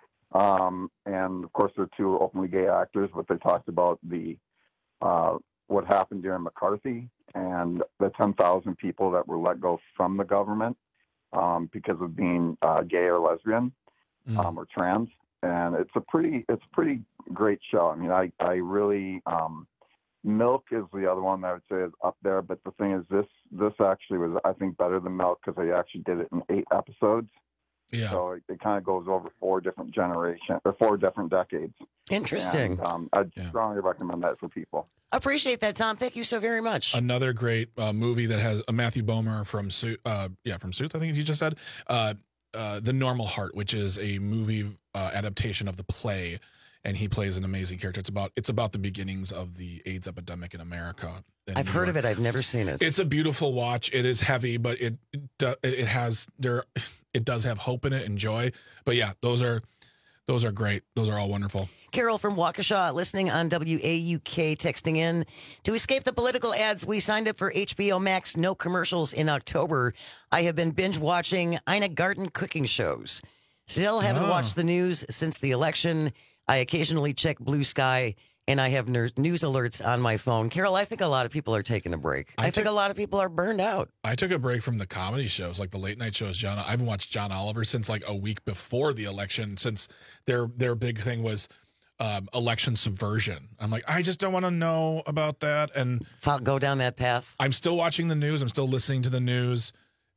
S5: Um, and of course, they're two openly gay actors, but they talked about the uh, what happened during McCarthy and the ten thousand people that were let go from the government um, because of being uh, gay or lesbian um, or trans. And it's a pretty, it's a pretty great show. I mean, I, I really, um, Milk is the other one that I would say is up there. But the thing is, this, this actually was, I think, better than Milk because they actually did it in eight episodes.
S16: Yeah.
S5: So it, it kind of goes over four different generations or four different decades.
S15: Interesting.
S5: And, um, I'd strongly recommend that for people.
S15: Appreciate that, Tom. Thank you so very much.
S16: Another great uh, movie that has a Matthew Bomer from Su- uh, yeah from Suits, I think you just said. Uh, uh, The Normal Heart, which is a movie uh, adaptation of the play, and he plays an amazing character. It's about it's about the beginnings of the AIDS epidemic in America. in
S15: I've
S16: New
S15: heard
S16: York.
S15: of it. I've never seen it.
S16: It's a beautiful watch. It is heavy, but it it, do- it has there it does have hope in it and joy. But yeah, those are those are great. Those are all wonderful.
S15: Carol from Waukesha listening on W A U K, texting in. To escape the political ads, we signed up for H B O Max No Commercials in October. I have been binge watching Ina Garten cooking shows. Still haven't
S16: Oh.
S15: watched the news since the election. I occasionally check Blue Sky, and I have ner- news alerts on my phone. Carol, I think a lot of people are taking a break. I,
S16: I
S15: think
S16: took-
S15: a lot of people are burned out.
S16: I took a break from the comedy shows, like the late night shows. John, I haven't watched John Oliver since like a week before the election, since their their big thing was um, election subversion. I'm like, I just don't want to know about that. And
S15: Fo- go down that path.
S16: I'm still watching the news. I'm still listening to the news.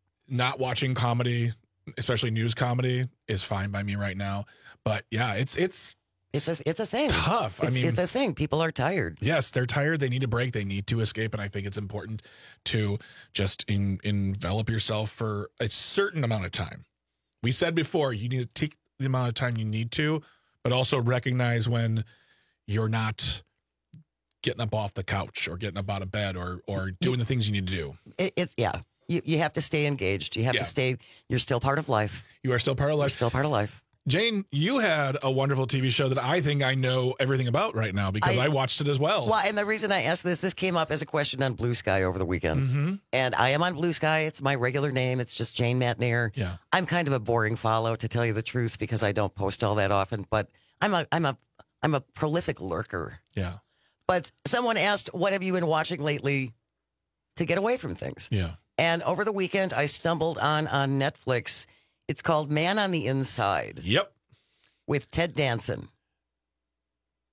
S16: Not watching comedy, especially news comedy, is fine by me right now. But yeah, it's it's
S15: It's a it's a thing.
S16: tough. I
S15: It's,
S16: mean,
S15: it's a thing. People are tired.
S16: yes, they're tired. They need a break. They need to escape. And I think it's important to just in, envelop yourself for a certain amount of time. We said before, you need to take the amount of time you need to, but also recognize when you're not getting up off the couch or getting up out of bed or or doing the things you need to do.
S15: It, it's yeah. You you have to stay engaged. You have
S16: Yeah.
S15: to stay. You're still part of life.
S16: You are still part of life.
S15: You're still part of life.
S16: Jane, you had a wonderful T V show that I think I know everything about right now because I,
S15: I-
S16: watched it as well.
S15: Well, and the reason I asked this, this came up as a question on Blue Sky over the weekend.
S16: Mm-hmm.
S15: And I am on Blue Sky. It's my regular name. It's just Jane Matt Nair.
S16: Yeah.
S15: I'm kind of a boring follow, to tell you the truth, because I don't post all that often. But I'm a I'm a I'm a prolific lurker.
S16: Yeah.
S15: But someone asked, "What have you been watching lately to get away from things?"
S16: Yeah.
S15: And over the weekend, I stumbled on on Netflix. It's called Man on the Inside.
S16: Yep.
S15: With Ted Danson.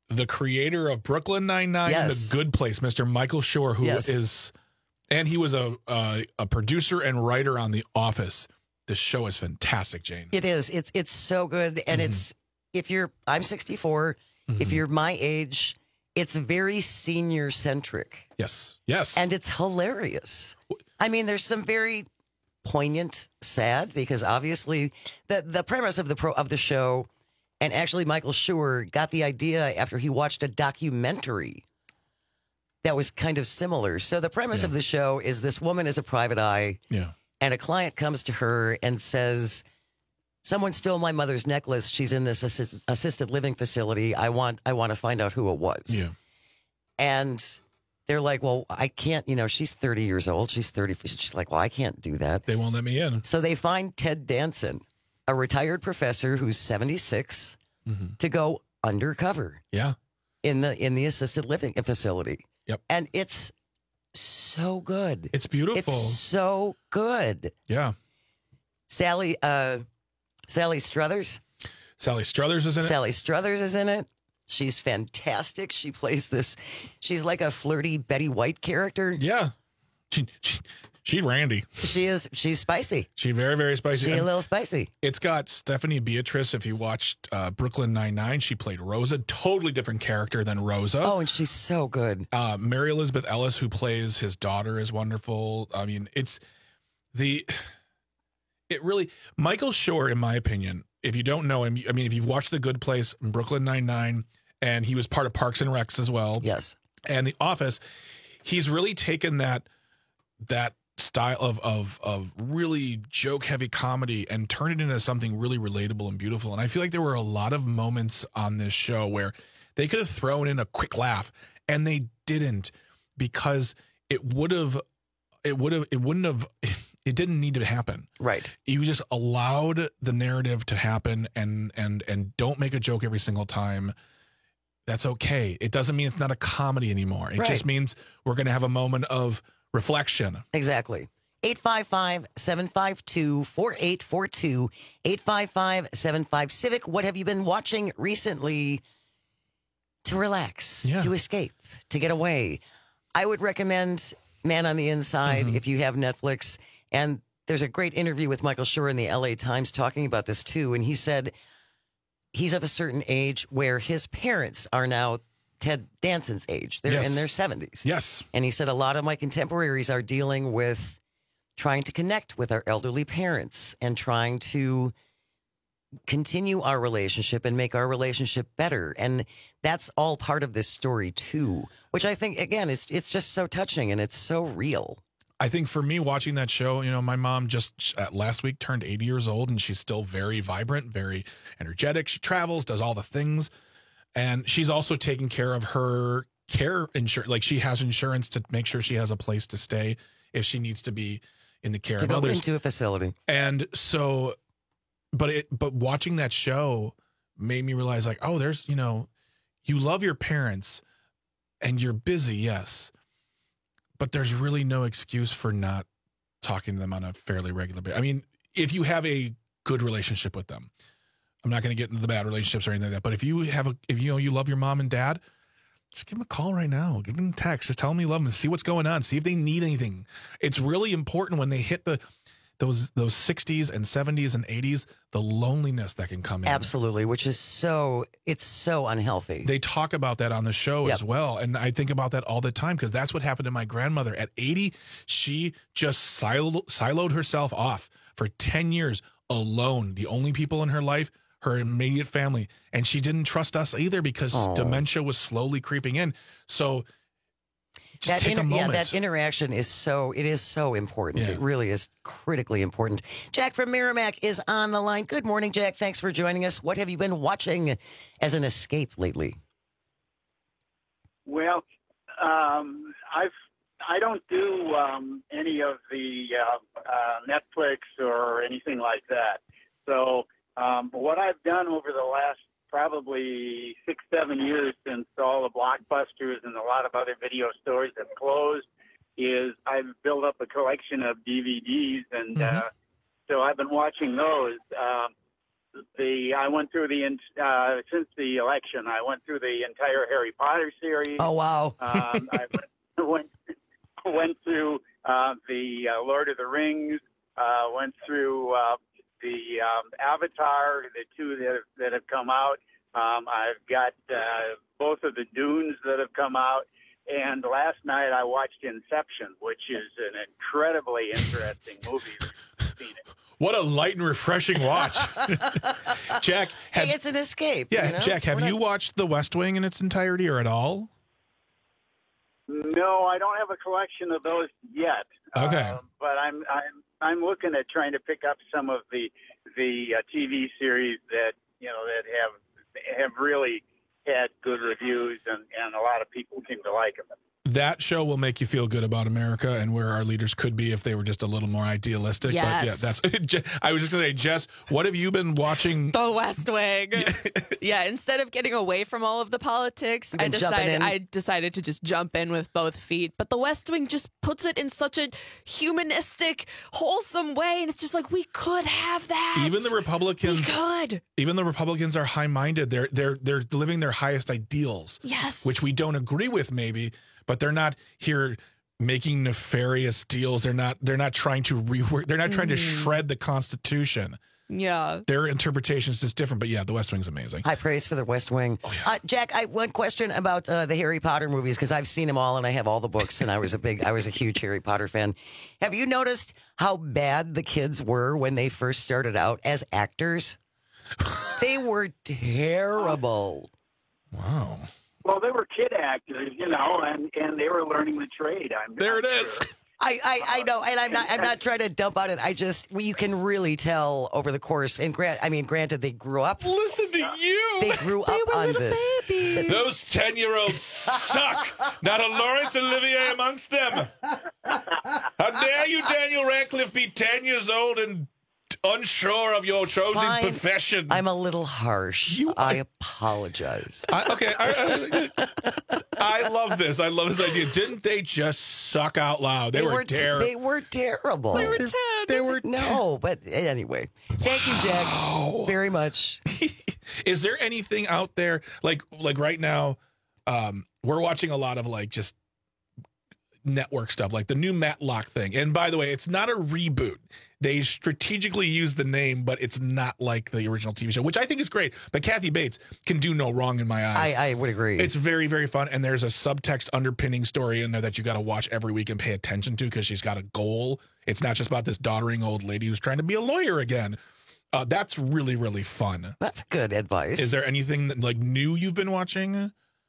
S16: the creator of Brooklyn Nine-Nine and
S15: Yes.
S16: The Good Place, Mister Michael Schur, who is,
S15: Yes.
S16: and he was a, a a producer and writer on The Office. This show is fantastic, Jane.
S15: It is. It's it's so good, and
S16: Mm-hmm.
S15: it's if you're I'm sixty-four. If you're my age, it's very senior centric.
S16: Yes. Yes.
S15: And it's hilarious. I mean, there's some very poignant, sad, because obviously the the premise of the pro of the show, and actually Michael Schur got the idea after he watched a documentary that was kind of similar. So the premise
S16: Yeah.
S15: of the show is this woman is a private eye,
S16: Yeah.
S15: and a client comes to her and says, "Someone stole my mother's necklace. She's in this assist- assisted living facility. I want I want to find out who it was."
S16: Yeah.
S15: And they're like, "Well, I can't, you know, she's thirty years old. She's thirty. She's like, well, I can't do that."
S16: They won't let me in.
S15: So they find Ted Danson, a retired professor who's seventy-six,
S16: Mm-hmm.
S15: to go undercover
S16: Yeah.
S15: in the in the assisted living facility.
S16: Yep.
S15: And it's so good.
S16: It's beautiful.
S15: It's so good.
S16: Yeah.
S15: Sally uh Sally Struthers.
S16: Sally Struthers is in it.
S15: Sally Struthers is in it. She's fantastic. She plays this. She's like a flirty Betty White character.
S16: Yeah. She, she, she Randy.
S15: She is. She's spicy.
S16: She very, very spicy.
S15: She a
S16: And
S15: little spicy.
S16: It's got Stephanie Beatrice. If you watched uh, Brooklyn Nine-Nine, she played Rosa. Totally different character than Rosa.
S15: Oh, and she's so good.
S16: Uh, Mary Elizabeth Ellis, who plays his daughter, is wonderful. I mean, it's the... It really... Michael Schur, in my opinion, if you don't know him, I mean, if you've watched The Good Place, Brooklyn Nine-Nine, and he was part of Parks and Recs as well.
S15: Yes.
S16: And The Office, he's really taken that that style of of of really joke heavy comedy and turn it into something really relatable and beautiful. And I feel like there were a lot of moments on this show where they could have thrown in a quick laugh, and they didn't, because it would have it would have it wouldn't have it didn't need to happen.
S15: Right.
S16: You just allowed the narrative to happen, and and and don't make a joke every single time. That's okay. It doesn't mean it's not a comedy anymore. It
S15: Right.
S16: just means we're going to have a moment of reflection.
S15: Exactly. eight five five, seven five two, four eight four two, eight five five, seven five Civic. What have you been watching recently to relax,
S16: Yeah.
S15: to escape, to get away? I would recommend Man on the Inside
S16: Mm-hmm.
S15: if you have Netflix. And there's a great interview with Michael Schur in the L A Times talking about this too. And he said he's of a certain age where his parents are now Ted Danson's age. They're
S16: Yes.
S15: in their seventies.
S16: Yes.
S15: And he said a lot of my contemporaries are dealing with trying to connect with our elderly parents and trying to continue our relationship and make our relationship better. And that's all part of this story too, which I think, again, is it's just so touching and it's so real.
S16: I think for me, watching that show, you know, my mom just uh, last week turned eighty years old, and she's still very vibrant, very energetic. She travels, does all the things. And she's also taking care of her care insurance. Like, she has insurance to make sure she has a place to stay if she needs to be in the care
S15: To
S16: of
S15: go
S16: others.
S15: into a facility.
S16: And so, but it, but watching that show made me realize, like, oh, there's, you know, you love your parents and you're busy, yes, but there's really no excuse for not talking to them on a fairly regular basis. I mean, if you have a good relationship with them, I'm not going to get into the bad relationships or anything like that. But if you have a, if you know you love your mom and dad, just give them a call right now. Give them a text. Just tell them you love them. See what's going on. See if they need anything. It's really important when they hit the those those sixties and seventies and eighties, the loneliness that can come in.
S15: Absolutely, which is so, it's so unhealthy.
S16: They talk about that on the show
S15: Yep.
S16: as well. And I think about that all the time, because that's what happened to my grandmother. At eighty, she just siloed, siloed herself off for ten years alone. The only people in her life, her immediate family. And she didn't trust us either, because
S15: Oh.
S16: dementia was slowly creeping in. So just
S15: that
S16: take
S15: inter-
S16: a
S15: yeah,
S16: moment.
S15: that interaction is so, it is so important.
S16: Yeah.
S15: It really is critically important. Jack from Merrimack is on the line. Good morning, Jack. Thanks for joining us. What have you been watching as an escape lately?
S9: Well, um, I've I don't do um, any of the uh, uh, Netflix or anything like that. So um, what I've done over the last probably six, seven years since all the Blockbusters and a lot of other video stores have closed is I've built up a collection of D V Ds, and
S10: Mhm.
S9: uh, so I've been watching those. Um, the I went through the uh, since the election. I went through the entire Harry Potter series.
S15: Oh wow!
S9: um, I went went, went through uh, the uh, Lord of the Rings. Uh, went through uh, the um, Avatar, the two that have, that have come out. Um, I've got uh, both of the Dunes that have come out. And last night I watched Inception, which is an incredibly interesting movie. Seen it.
S16: What a light and refreshing watch. Jack, have,
S15: hey, it's an escape.
S16: Yeah,
S15: you know?
S16: Jack, have
S15: We're
S16: you
S15: not-
S16: watched The West Wing in its entirety or at all?
S9: No, I don't have a collection of those yet.
S16: Okay.
S9: Uh, but I'm I'm I'm looking at trying to pick up some of the the uh, T V series that you know that have have really had good reviews and, and a lot of people seem to like them.
S16: That show will make you feel good about America and where our leaders could be if they were just a little more idealistic.
S2: Yes.
S16: But yeah, that's. I was just going to say, Jess, what have you been watching?
S2: The West Wing. Yeah, instead of getting away from all of the politics,
S15: You've
S2: I
S15: been jumping
S2: decided
S15: in.
S2: I decided to just jump in with both feet. But the West Wing just puts it in such a humanistic, wholesome way, and it's just like we could have that.
S16: Even the Republicans,
S2: we could.
S16: Even the Republicans are high-minded. They're they're they're living their highest ideals.
S2: Yes.
S16: Which we don't agree with, maybe, but they're not here making nefarious deals. They're not they're not trying to rework. They're not trying to
S2: Mhm.
S16: shred the Constitution.
S2: Yeah.
S16: Their interpretation is just different. But yeah, the West Wing's amazing.
S15: High praise for the West Wing.
S16: Oh,
S15: uh, Jack, I one question about uh, the Harry Potter movies because I've seen them all and I have all the books and I was a big, I was a huge Harry Potter fan. Have you noticed how bad the kids were when they first started out as actors? They were terrible.
S16: Wow.
S9: Well, they were kid actors, you know, and, and they were learning the trade. I'm
S16: there it is.
S15: I, I, I know, and I'm not I'm not trying to dump on it. I just well, you can really tell over the course. And grant, I mean, granted, they grew up.
S16: Listen to you.
S15: They grew up on this.
S16: Those ten-year-olds suck. Not a Laurence Olivier amongst them. How dare you, Daniel Radcliffe, be ten years old and unsure of your chosen
S15: Fine.
S16: profession?
S15: I'm a little harsh. I apologize.
S16: I, okay, I, I, I love this. I love this idea. Didn't they just suck out loud? They, were,
S15: t-
S16: terrible.
S15: They were terrible.
S16: They were
S15: ten.
S16: They were
S15: no, but anyway. Thank you, Jack, very much.
S16: Is there anything out there like like right now? Um, we're watching a lot of like just network stuff, like the new Matlock thing. And by the way, it's not a reboot. They strategically use the name, but it's not like the original T V show, which I think is great. But Kathy Bates can do no wrong in my eyes.
S15: I, I would agree.
S16: It's very, very fun. And there's a subtext underpinning story in there that you got to watch every week and pay attention to because she's got a goal. It's not just about this doddering old lady who's trying to be a lawyer again. Uh, that's really, really fun.
S15: That's good advice.
S16: Is there anything that, like new you've been watching?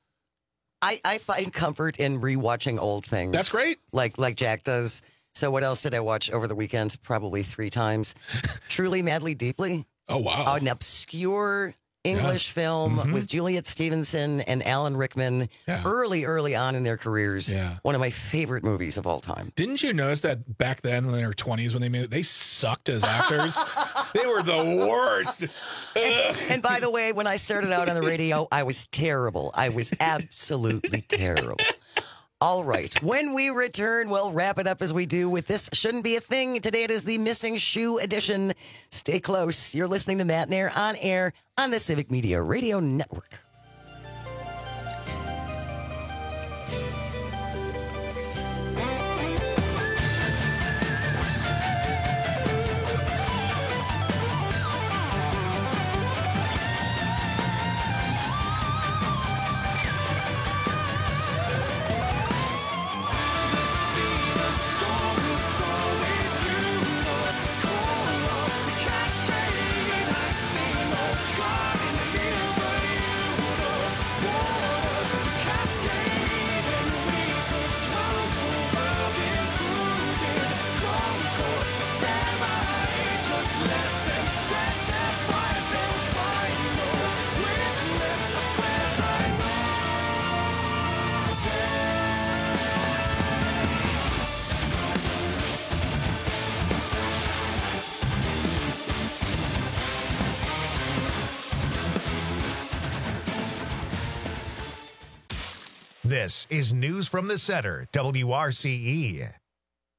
S15: I, I find comfort in rewatching old things.
S16: That's great.
S15: Like like Jack does. So what else did I watch over the weekend? Probably three times. Truly, Madly, Deeply.
S16: Oh, wow.
S15: An obscure English
S16: Yeah.
S15: film
S16: Mhm.
S15: with Juliet Stevenson and Alan Rickman
S16: Yeah.
S15: early, early on in their careers.
S16: Yeah.
S15: One of my favorite movies of all time.
S16: Didn't you notice that back then, when they were twenties, when they made it, they sucked as actors? They were the worst.
S15: And, and by the way, when I started out on the radio, I was terrible. I was absolutely terrible. All right. When we return, we'll wrap it up as we do with This Shouldn't Be a Thing. Today it is the Missing Shoe edition. Stay close. You're listening to Matt and Air on air on the Civic Media Radio Network.
S1: This is News from the Center, W R C E.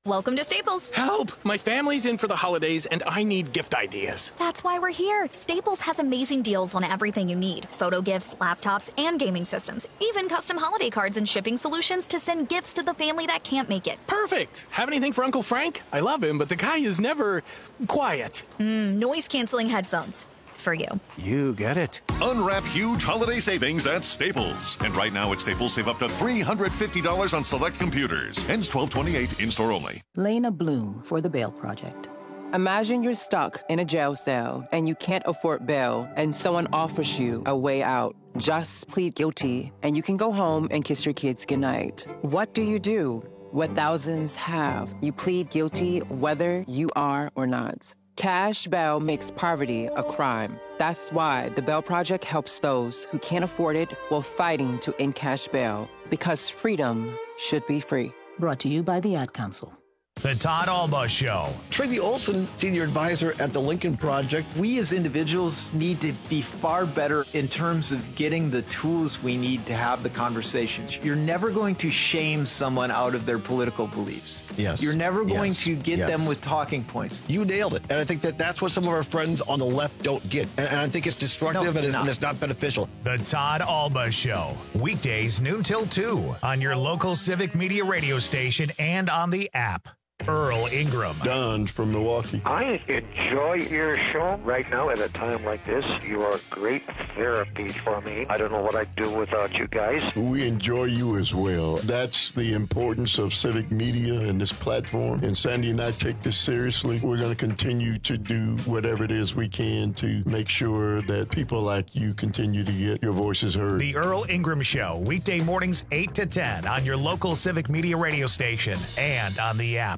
S10: Welcome to Staples.
S25: Help! My family's in for the holidays and I need gift ideas.
S10: That's why we're here. Staples has amazing deals on everything you need. Photo gifts, laptops, and gaming systems. Even custom holiday cards and shipping solutions to send gifts to the family that can't make it.
S25: Perfect! Have anything for Uncle Frank? I love him, but the guy is never quiet.
S10: Mm, noise-canceling headphones. For you.
S25: You get it.
S13: Unwrap huge holiday savings at Staples. And right now at Staples, save up to three hundred fifty dollars on select computers. Ends twelve twenty-eight, in-store only.
S14: Lena Bloom for the Bail Project. Imagine you're stuck in a jail cell and you can't afford bail and someone offers you a way out. Just plead guilty and you can go home and kiss your kids goodnight. What do you do? What thousands have. You plead guilty whether you are or not. Cash bail makes poverty a crime. That's why the Bail Project helps those who can't afford it while fighting to end cash bail. Because freedom should be free. Brought to you by the Ad Council.
S1: The Todd Alba Show.
S11: Tracy Olson, senior advisor at the Lincoln Project.
S20: We as individuals need to be far better in terms of getting the tools we need to have the conversations. You're never going to shame someone out of their political beliefs.
S11: Yes.
S20: You're never going
S11: Yes.
S20: to get
S11: Yes.
S20: them with talking points.
S11: You nailed it. And I think that that's what some of our friends on the left don't get. And, and I think it's destructive
S20: No,
S11: and, it's,
S20: not.
S11: and it's not beneficial.
S1: The Todd Alba Show. Weekdays noon till two on your local Civic Media radio station and on the app. Earl Ingram.
S18: Don from Milwaukee.
S19: I enjoy your show right now at a time like this. You are great therapy for me. I don't know what I'd do without you guys.
S18: We enjoy you as well. That's the importance of civic media and this platform. And Sandy and I take this seriously. We're going to continue to do whatever it is we can to make sure that people like you continue to get your voices heard.
S1: The Earl Ingram Show. Weekday mornings eight to ten on your local Civic Media radio station and on the app.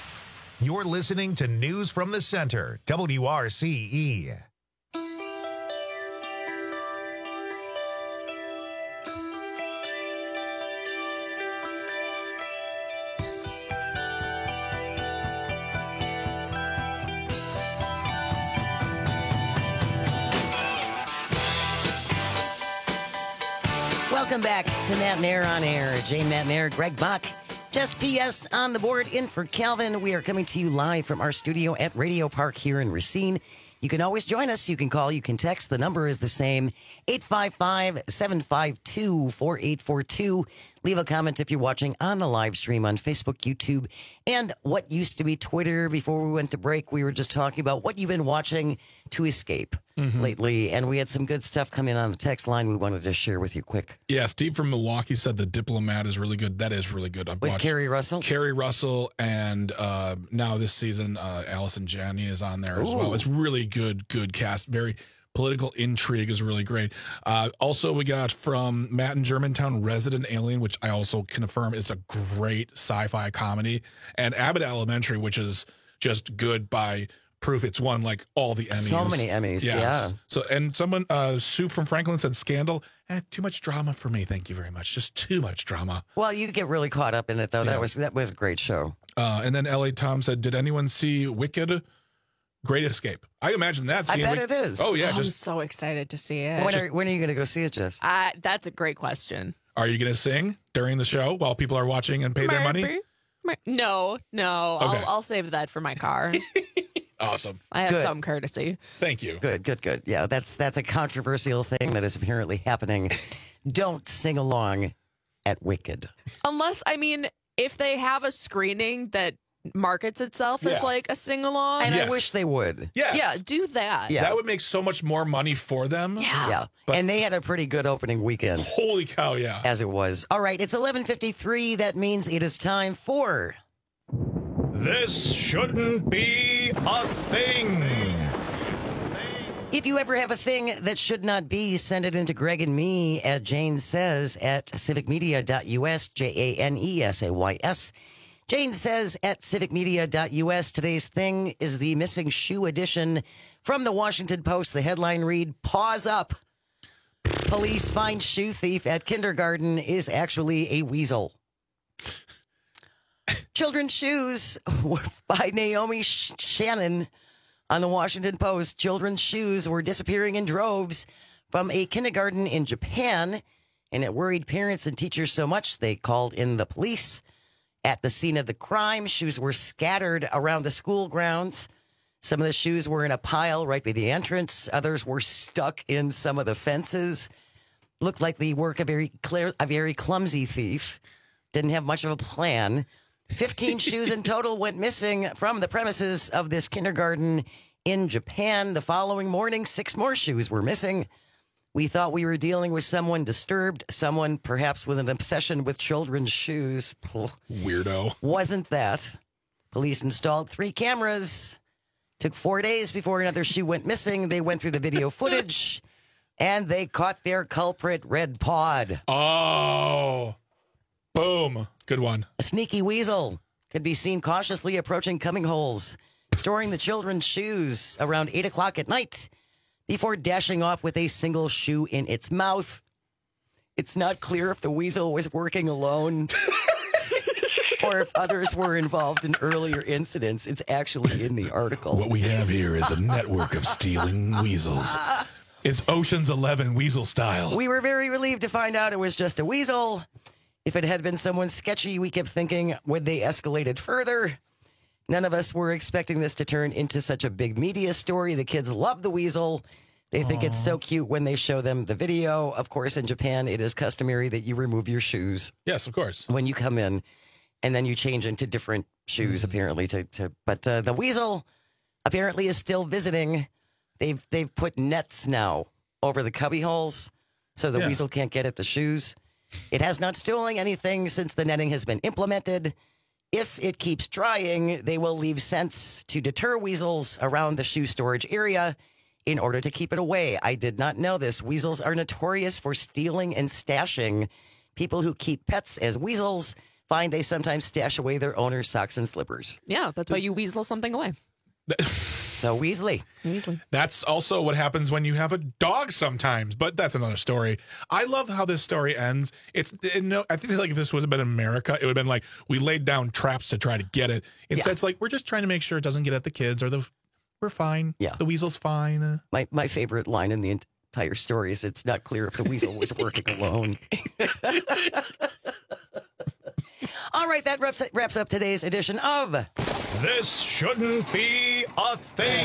S1: You're listening to News from the Center, W R C E.
S15: Welcome back to Matt and Air on Air. Jane, Matt and Air, Greg Buck. Just P S on the board in for Calvin. We are coming to you live from our studio at Radio Park here in Racine. You can always join us. You can call, you can text. The number is the same, eight five five, seven five two, four eight four two. Leave a comment if you're watching on the live stream on Facebook, YouTube, and what used to be Twitter. Before we went to break, we were just talking about what you've been watching to escape
S16: Mhm.
S15: lately, and we had some good stuff coming on the text line we wanted to share with you quick.
S16: Yeah, Steve from Milwaukee said The Diplomat is really good. That is really good. I've
S15: With
S16: watched
S15: Kerry Russell?
S16: Kerry Russell, and uh, now this season, uh, Allison Janney is on there as well.
S15: Ooh.
S16: It's really good, good cast. Very political intrigue is really great. Uh, also, we got from Matt in Germantown, Resident Alien, which I also confirm is a great sci-fi comedy, and Abbott Elementary, which is just good by proof. It's won like all the Emmys.
S15: So many Emmys, yeah.
S16: So, and someone, uh, Sue from Franklin said Scandal. Eh, too much drama for me. Thank you very much. Just too much drama.
S15: Well, you get really caught up in it, though.
S16: Yeah.
S15: That was that was a great show.
S16: Uh, and then L A Tom said, did anyone see Wicked? Great Escape. I imagine that.
S15: I
S16: seeing
S15: bet
S16: Wick-
S15: it is.
S16: Oh, yeah.
S2: I'm
S16: Just
S2: so excited to see it.
S15: When are, when are you going to go see it, Jess?
S2: Uh, that's a great question.
S16: Are you going to sing during the show while people are watching and pay their money?
S2: Maybe. No, no.
S16: Okay.
S2: I'll, I'll save that for my car.
S16: Awesome.
S2: I have
S15: Good.
S2: some courtesy.
S16: Thank you.
S15: Good, good, good. Yeah, that's that's a controversial thing that is apparently happening. Don't sing along at Wicked.
S2: Unless, I mean, if they have a screening that markets itself
S16: Yeah.
S2: as like a sing along.
S15: And
S16: Yes.
S15: I wish they would.
S16: Yes.
S2: Yeah, do that.
S15: Yeah.
S16: That would make so much more money for them.
S2: Yeah.
S15: Yeah.
S16: But-
S15: and they had a pretty good opening weekend,
S16: Holy cow, yeah.
S15: as it was. All right, it's eleven fifty-three. That means it is time for...
S1: This shouldn't be a thing.
S15: If you ever have a thing that should not be, send it into Greg and me at Jane Says at civicmedia.us, J A N E S A Y S. Jane Says at civicmedia.us. Today's thing is the missing shoe edition from the Washington Post. The headline read, Paws Up. Police find shoe thief at kindergarten is actually a weasel. Children's shoes were by Naomi Sh- Shannon on the Washington Post. Children's shoes were disappearing in droves from a kindergarten in Japan, and it worried parents and teachers so much they called in the police. at the scene of the crime. Shoes were scattered around the school grounds. Some of the shoes were in a pile right by the entrance. Others were stuck in some of the fences. Looked like the work of a very, clear, a very clumsy thief. Didn't have much of a plan. fifteen shoes in total went missing from the premises of this kindergarten in Japan. The following morning, six more shoes were missing. We thought we were dealing with someone disturbed, someone perhaps with an obsession with children's shoes.
S16: Weirdo.
S15: Wasn't that. Police installed three cameras. Took four days before another shoe went missing. They went through the video footage, and they caught their culprit, Red Pod.
S16: Oh, boom. Good one.
S15: A sneaky weasel could be seen cautiously approaching Cumming holes, storing the children's shoes around eight o'clock at night before dashing off with a single shoe in its mouth. It's not clear if the weasel was working alone or if others were involved in earlier incidents. It's actually in the article.
S16: What we have here is a network of stealing weasels. It's Ocean's Eleven weasel style.
S15: We were very relieved to find out it was just a weasel. If it had been someone sketchy, we kept thinking, would they escalate it further? None of us were expecting this to turn into such a big media story. The kids love the weasel. They think Aww. It's so cute when they show them the video. Of course, in Japan, it is customary that you remove your shoes.
S16: Yes, of course.
S15: When you come in, and then you change into different shoes, mm. apparently. To, to But uh, the weasel apparently is still visiting. They've, they've put nets now over the cubby holes, so the yeah. weasel can't get at the shoes. It has not stolen anything since the netting has been implemented. If it keeps trying, they will leave scents to deter weasels around the shoe storage area in order to keep it away. I did not know this. Weasels are notorious for stealing and stashing. People who keep pets as weasels find they sometimes stash away their owner's socks and slippers.
S2: Yeah, that's why you weasel something away.
S15: So Weasley.
S2: Weasley.
S16: That's also what happens when you have a dog sometimes, but that's another story. I love how this story ends. It's it, no, I feel like if this was been America, it would have been like we laid down traps to try to get it. Instead, yeah. it's like we're just trying to make sure it doesn't get at the kids or the we're fine.
S15: Yeah.
S16: The weasel's fine.
S15: My my favorite line in the entire story is it's not clear if the weasel was working alone. All right, that wraps, wraps up today's edition of
S1: This Shouldn't Be a Thing.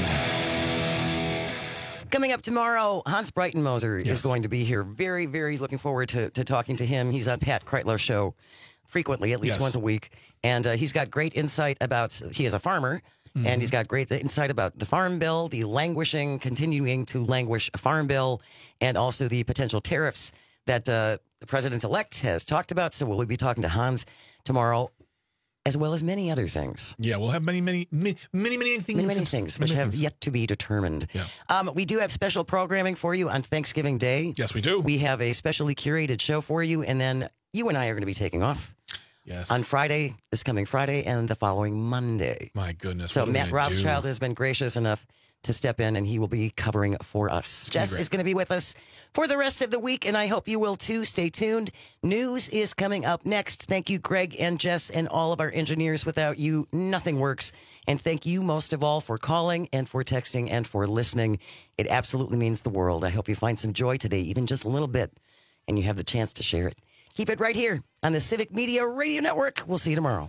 S15: Coming up tomorrow, Hans Breitenmoser yes. is going to be here. Very, very looking forward to, to talking to him. He's on Pat Kreitler's show frequently, at least yes. once a week. And uh, he's got great insight about, he is a farmer, mm-hmm. and he's got great insight about the farm bill, the languishing, continuing to languish farm bill, and also the potential tariffs that uh, the president-elect has talked about. So we'll be talking to Hans tomorrow, as well as many other things.
S16: Yeah, we'll have many, many, many, many, many things.
S15: Many, many things, many which have things. yet to be determined.
S16: Yeah.
S15: Um, we do have special programming for you on Thanksgiving Day.
S16: Yes, we do.
S15: We have a specially curated show for you, and then you and I are going to be taking off.
S16: Yes.
S15: On Friday, this coming Friday, and the following Monday.
S16: My goodness.
S15: So Matt Rothschild do? has been gracious enough to step in, and he will be covering for us. Jess is going to be with us for the rest of the week, and I hope you will too. Stay tuned. News is coming up next. Thank you, Greg and Jess, and all of our engineers. Without you, nothing works. And thank you most of all for calling and for texting and for listening. It absolutely means the world. I hope you find some joy today, even just a little bit, and you have the chance to share it. Keep it right here on the Civic Media Radio Network. We'll see you tomorrow.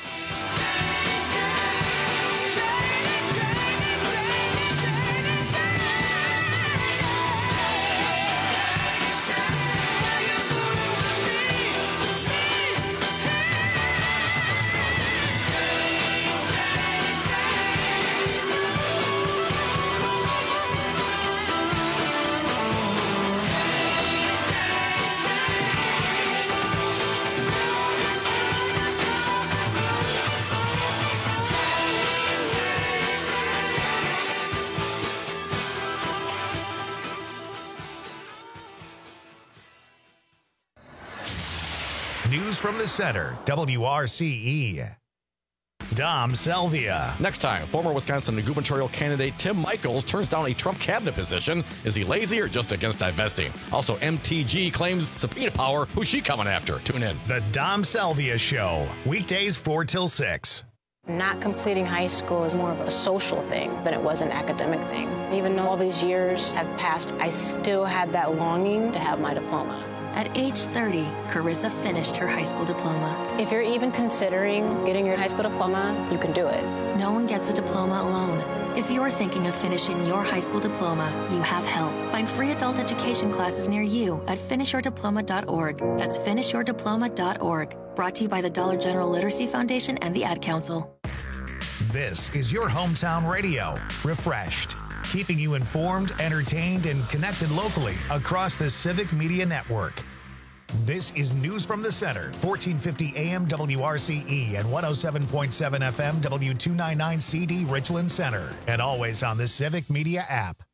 S1: News from the center, W R C E. Dom Salvia.
S7: Next time, former Wisconsin gubernatorial candidate Tim Michels turns down a Trump cabinet position. Is he lazy or just against divesting? Also, M T G claims subpoena power. Who's she coming after? Tune in.
S1: The Dom Salvia Show, weekdays four till six.
S17: Not completing high school is more of a social thing than it was an academic thing. Even though all these years have passed, I still had that longing to have my diploma.
S4: At age thirty, Carissa finished her high school diploma.
S17: If you're even considering getting your high school diploma, you can do it.
S4: No one gets a diploma alone. If you're thinking of finishing your high school diploma, you have help. Find free adult education classes near you at finish your diploma dot org. That's finish your diploma dot org. Brought to you by the Dollar General Literacy Foundation and the Ad Council.
S1: This is your hometown radio, Refreshed, keeping you informed, entertained, and connected locally across the Civic Media Network. This is News from the Center, fourteen fifty A M W R C E and one oh seven point seven F M W two ninety-nine C D Richland Center, and always on the Civic Media app.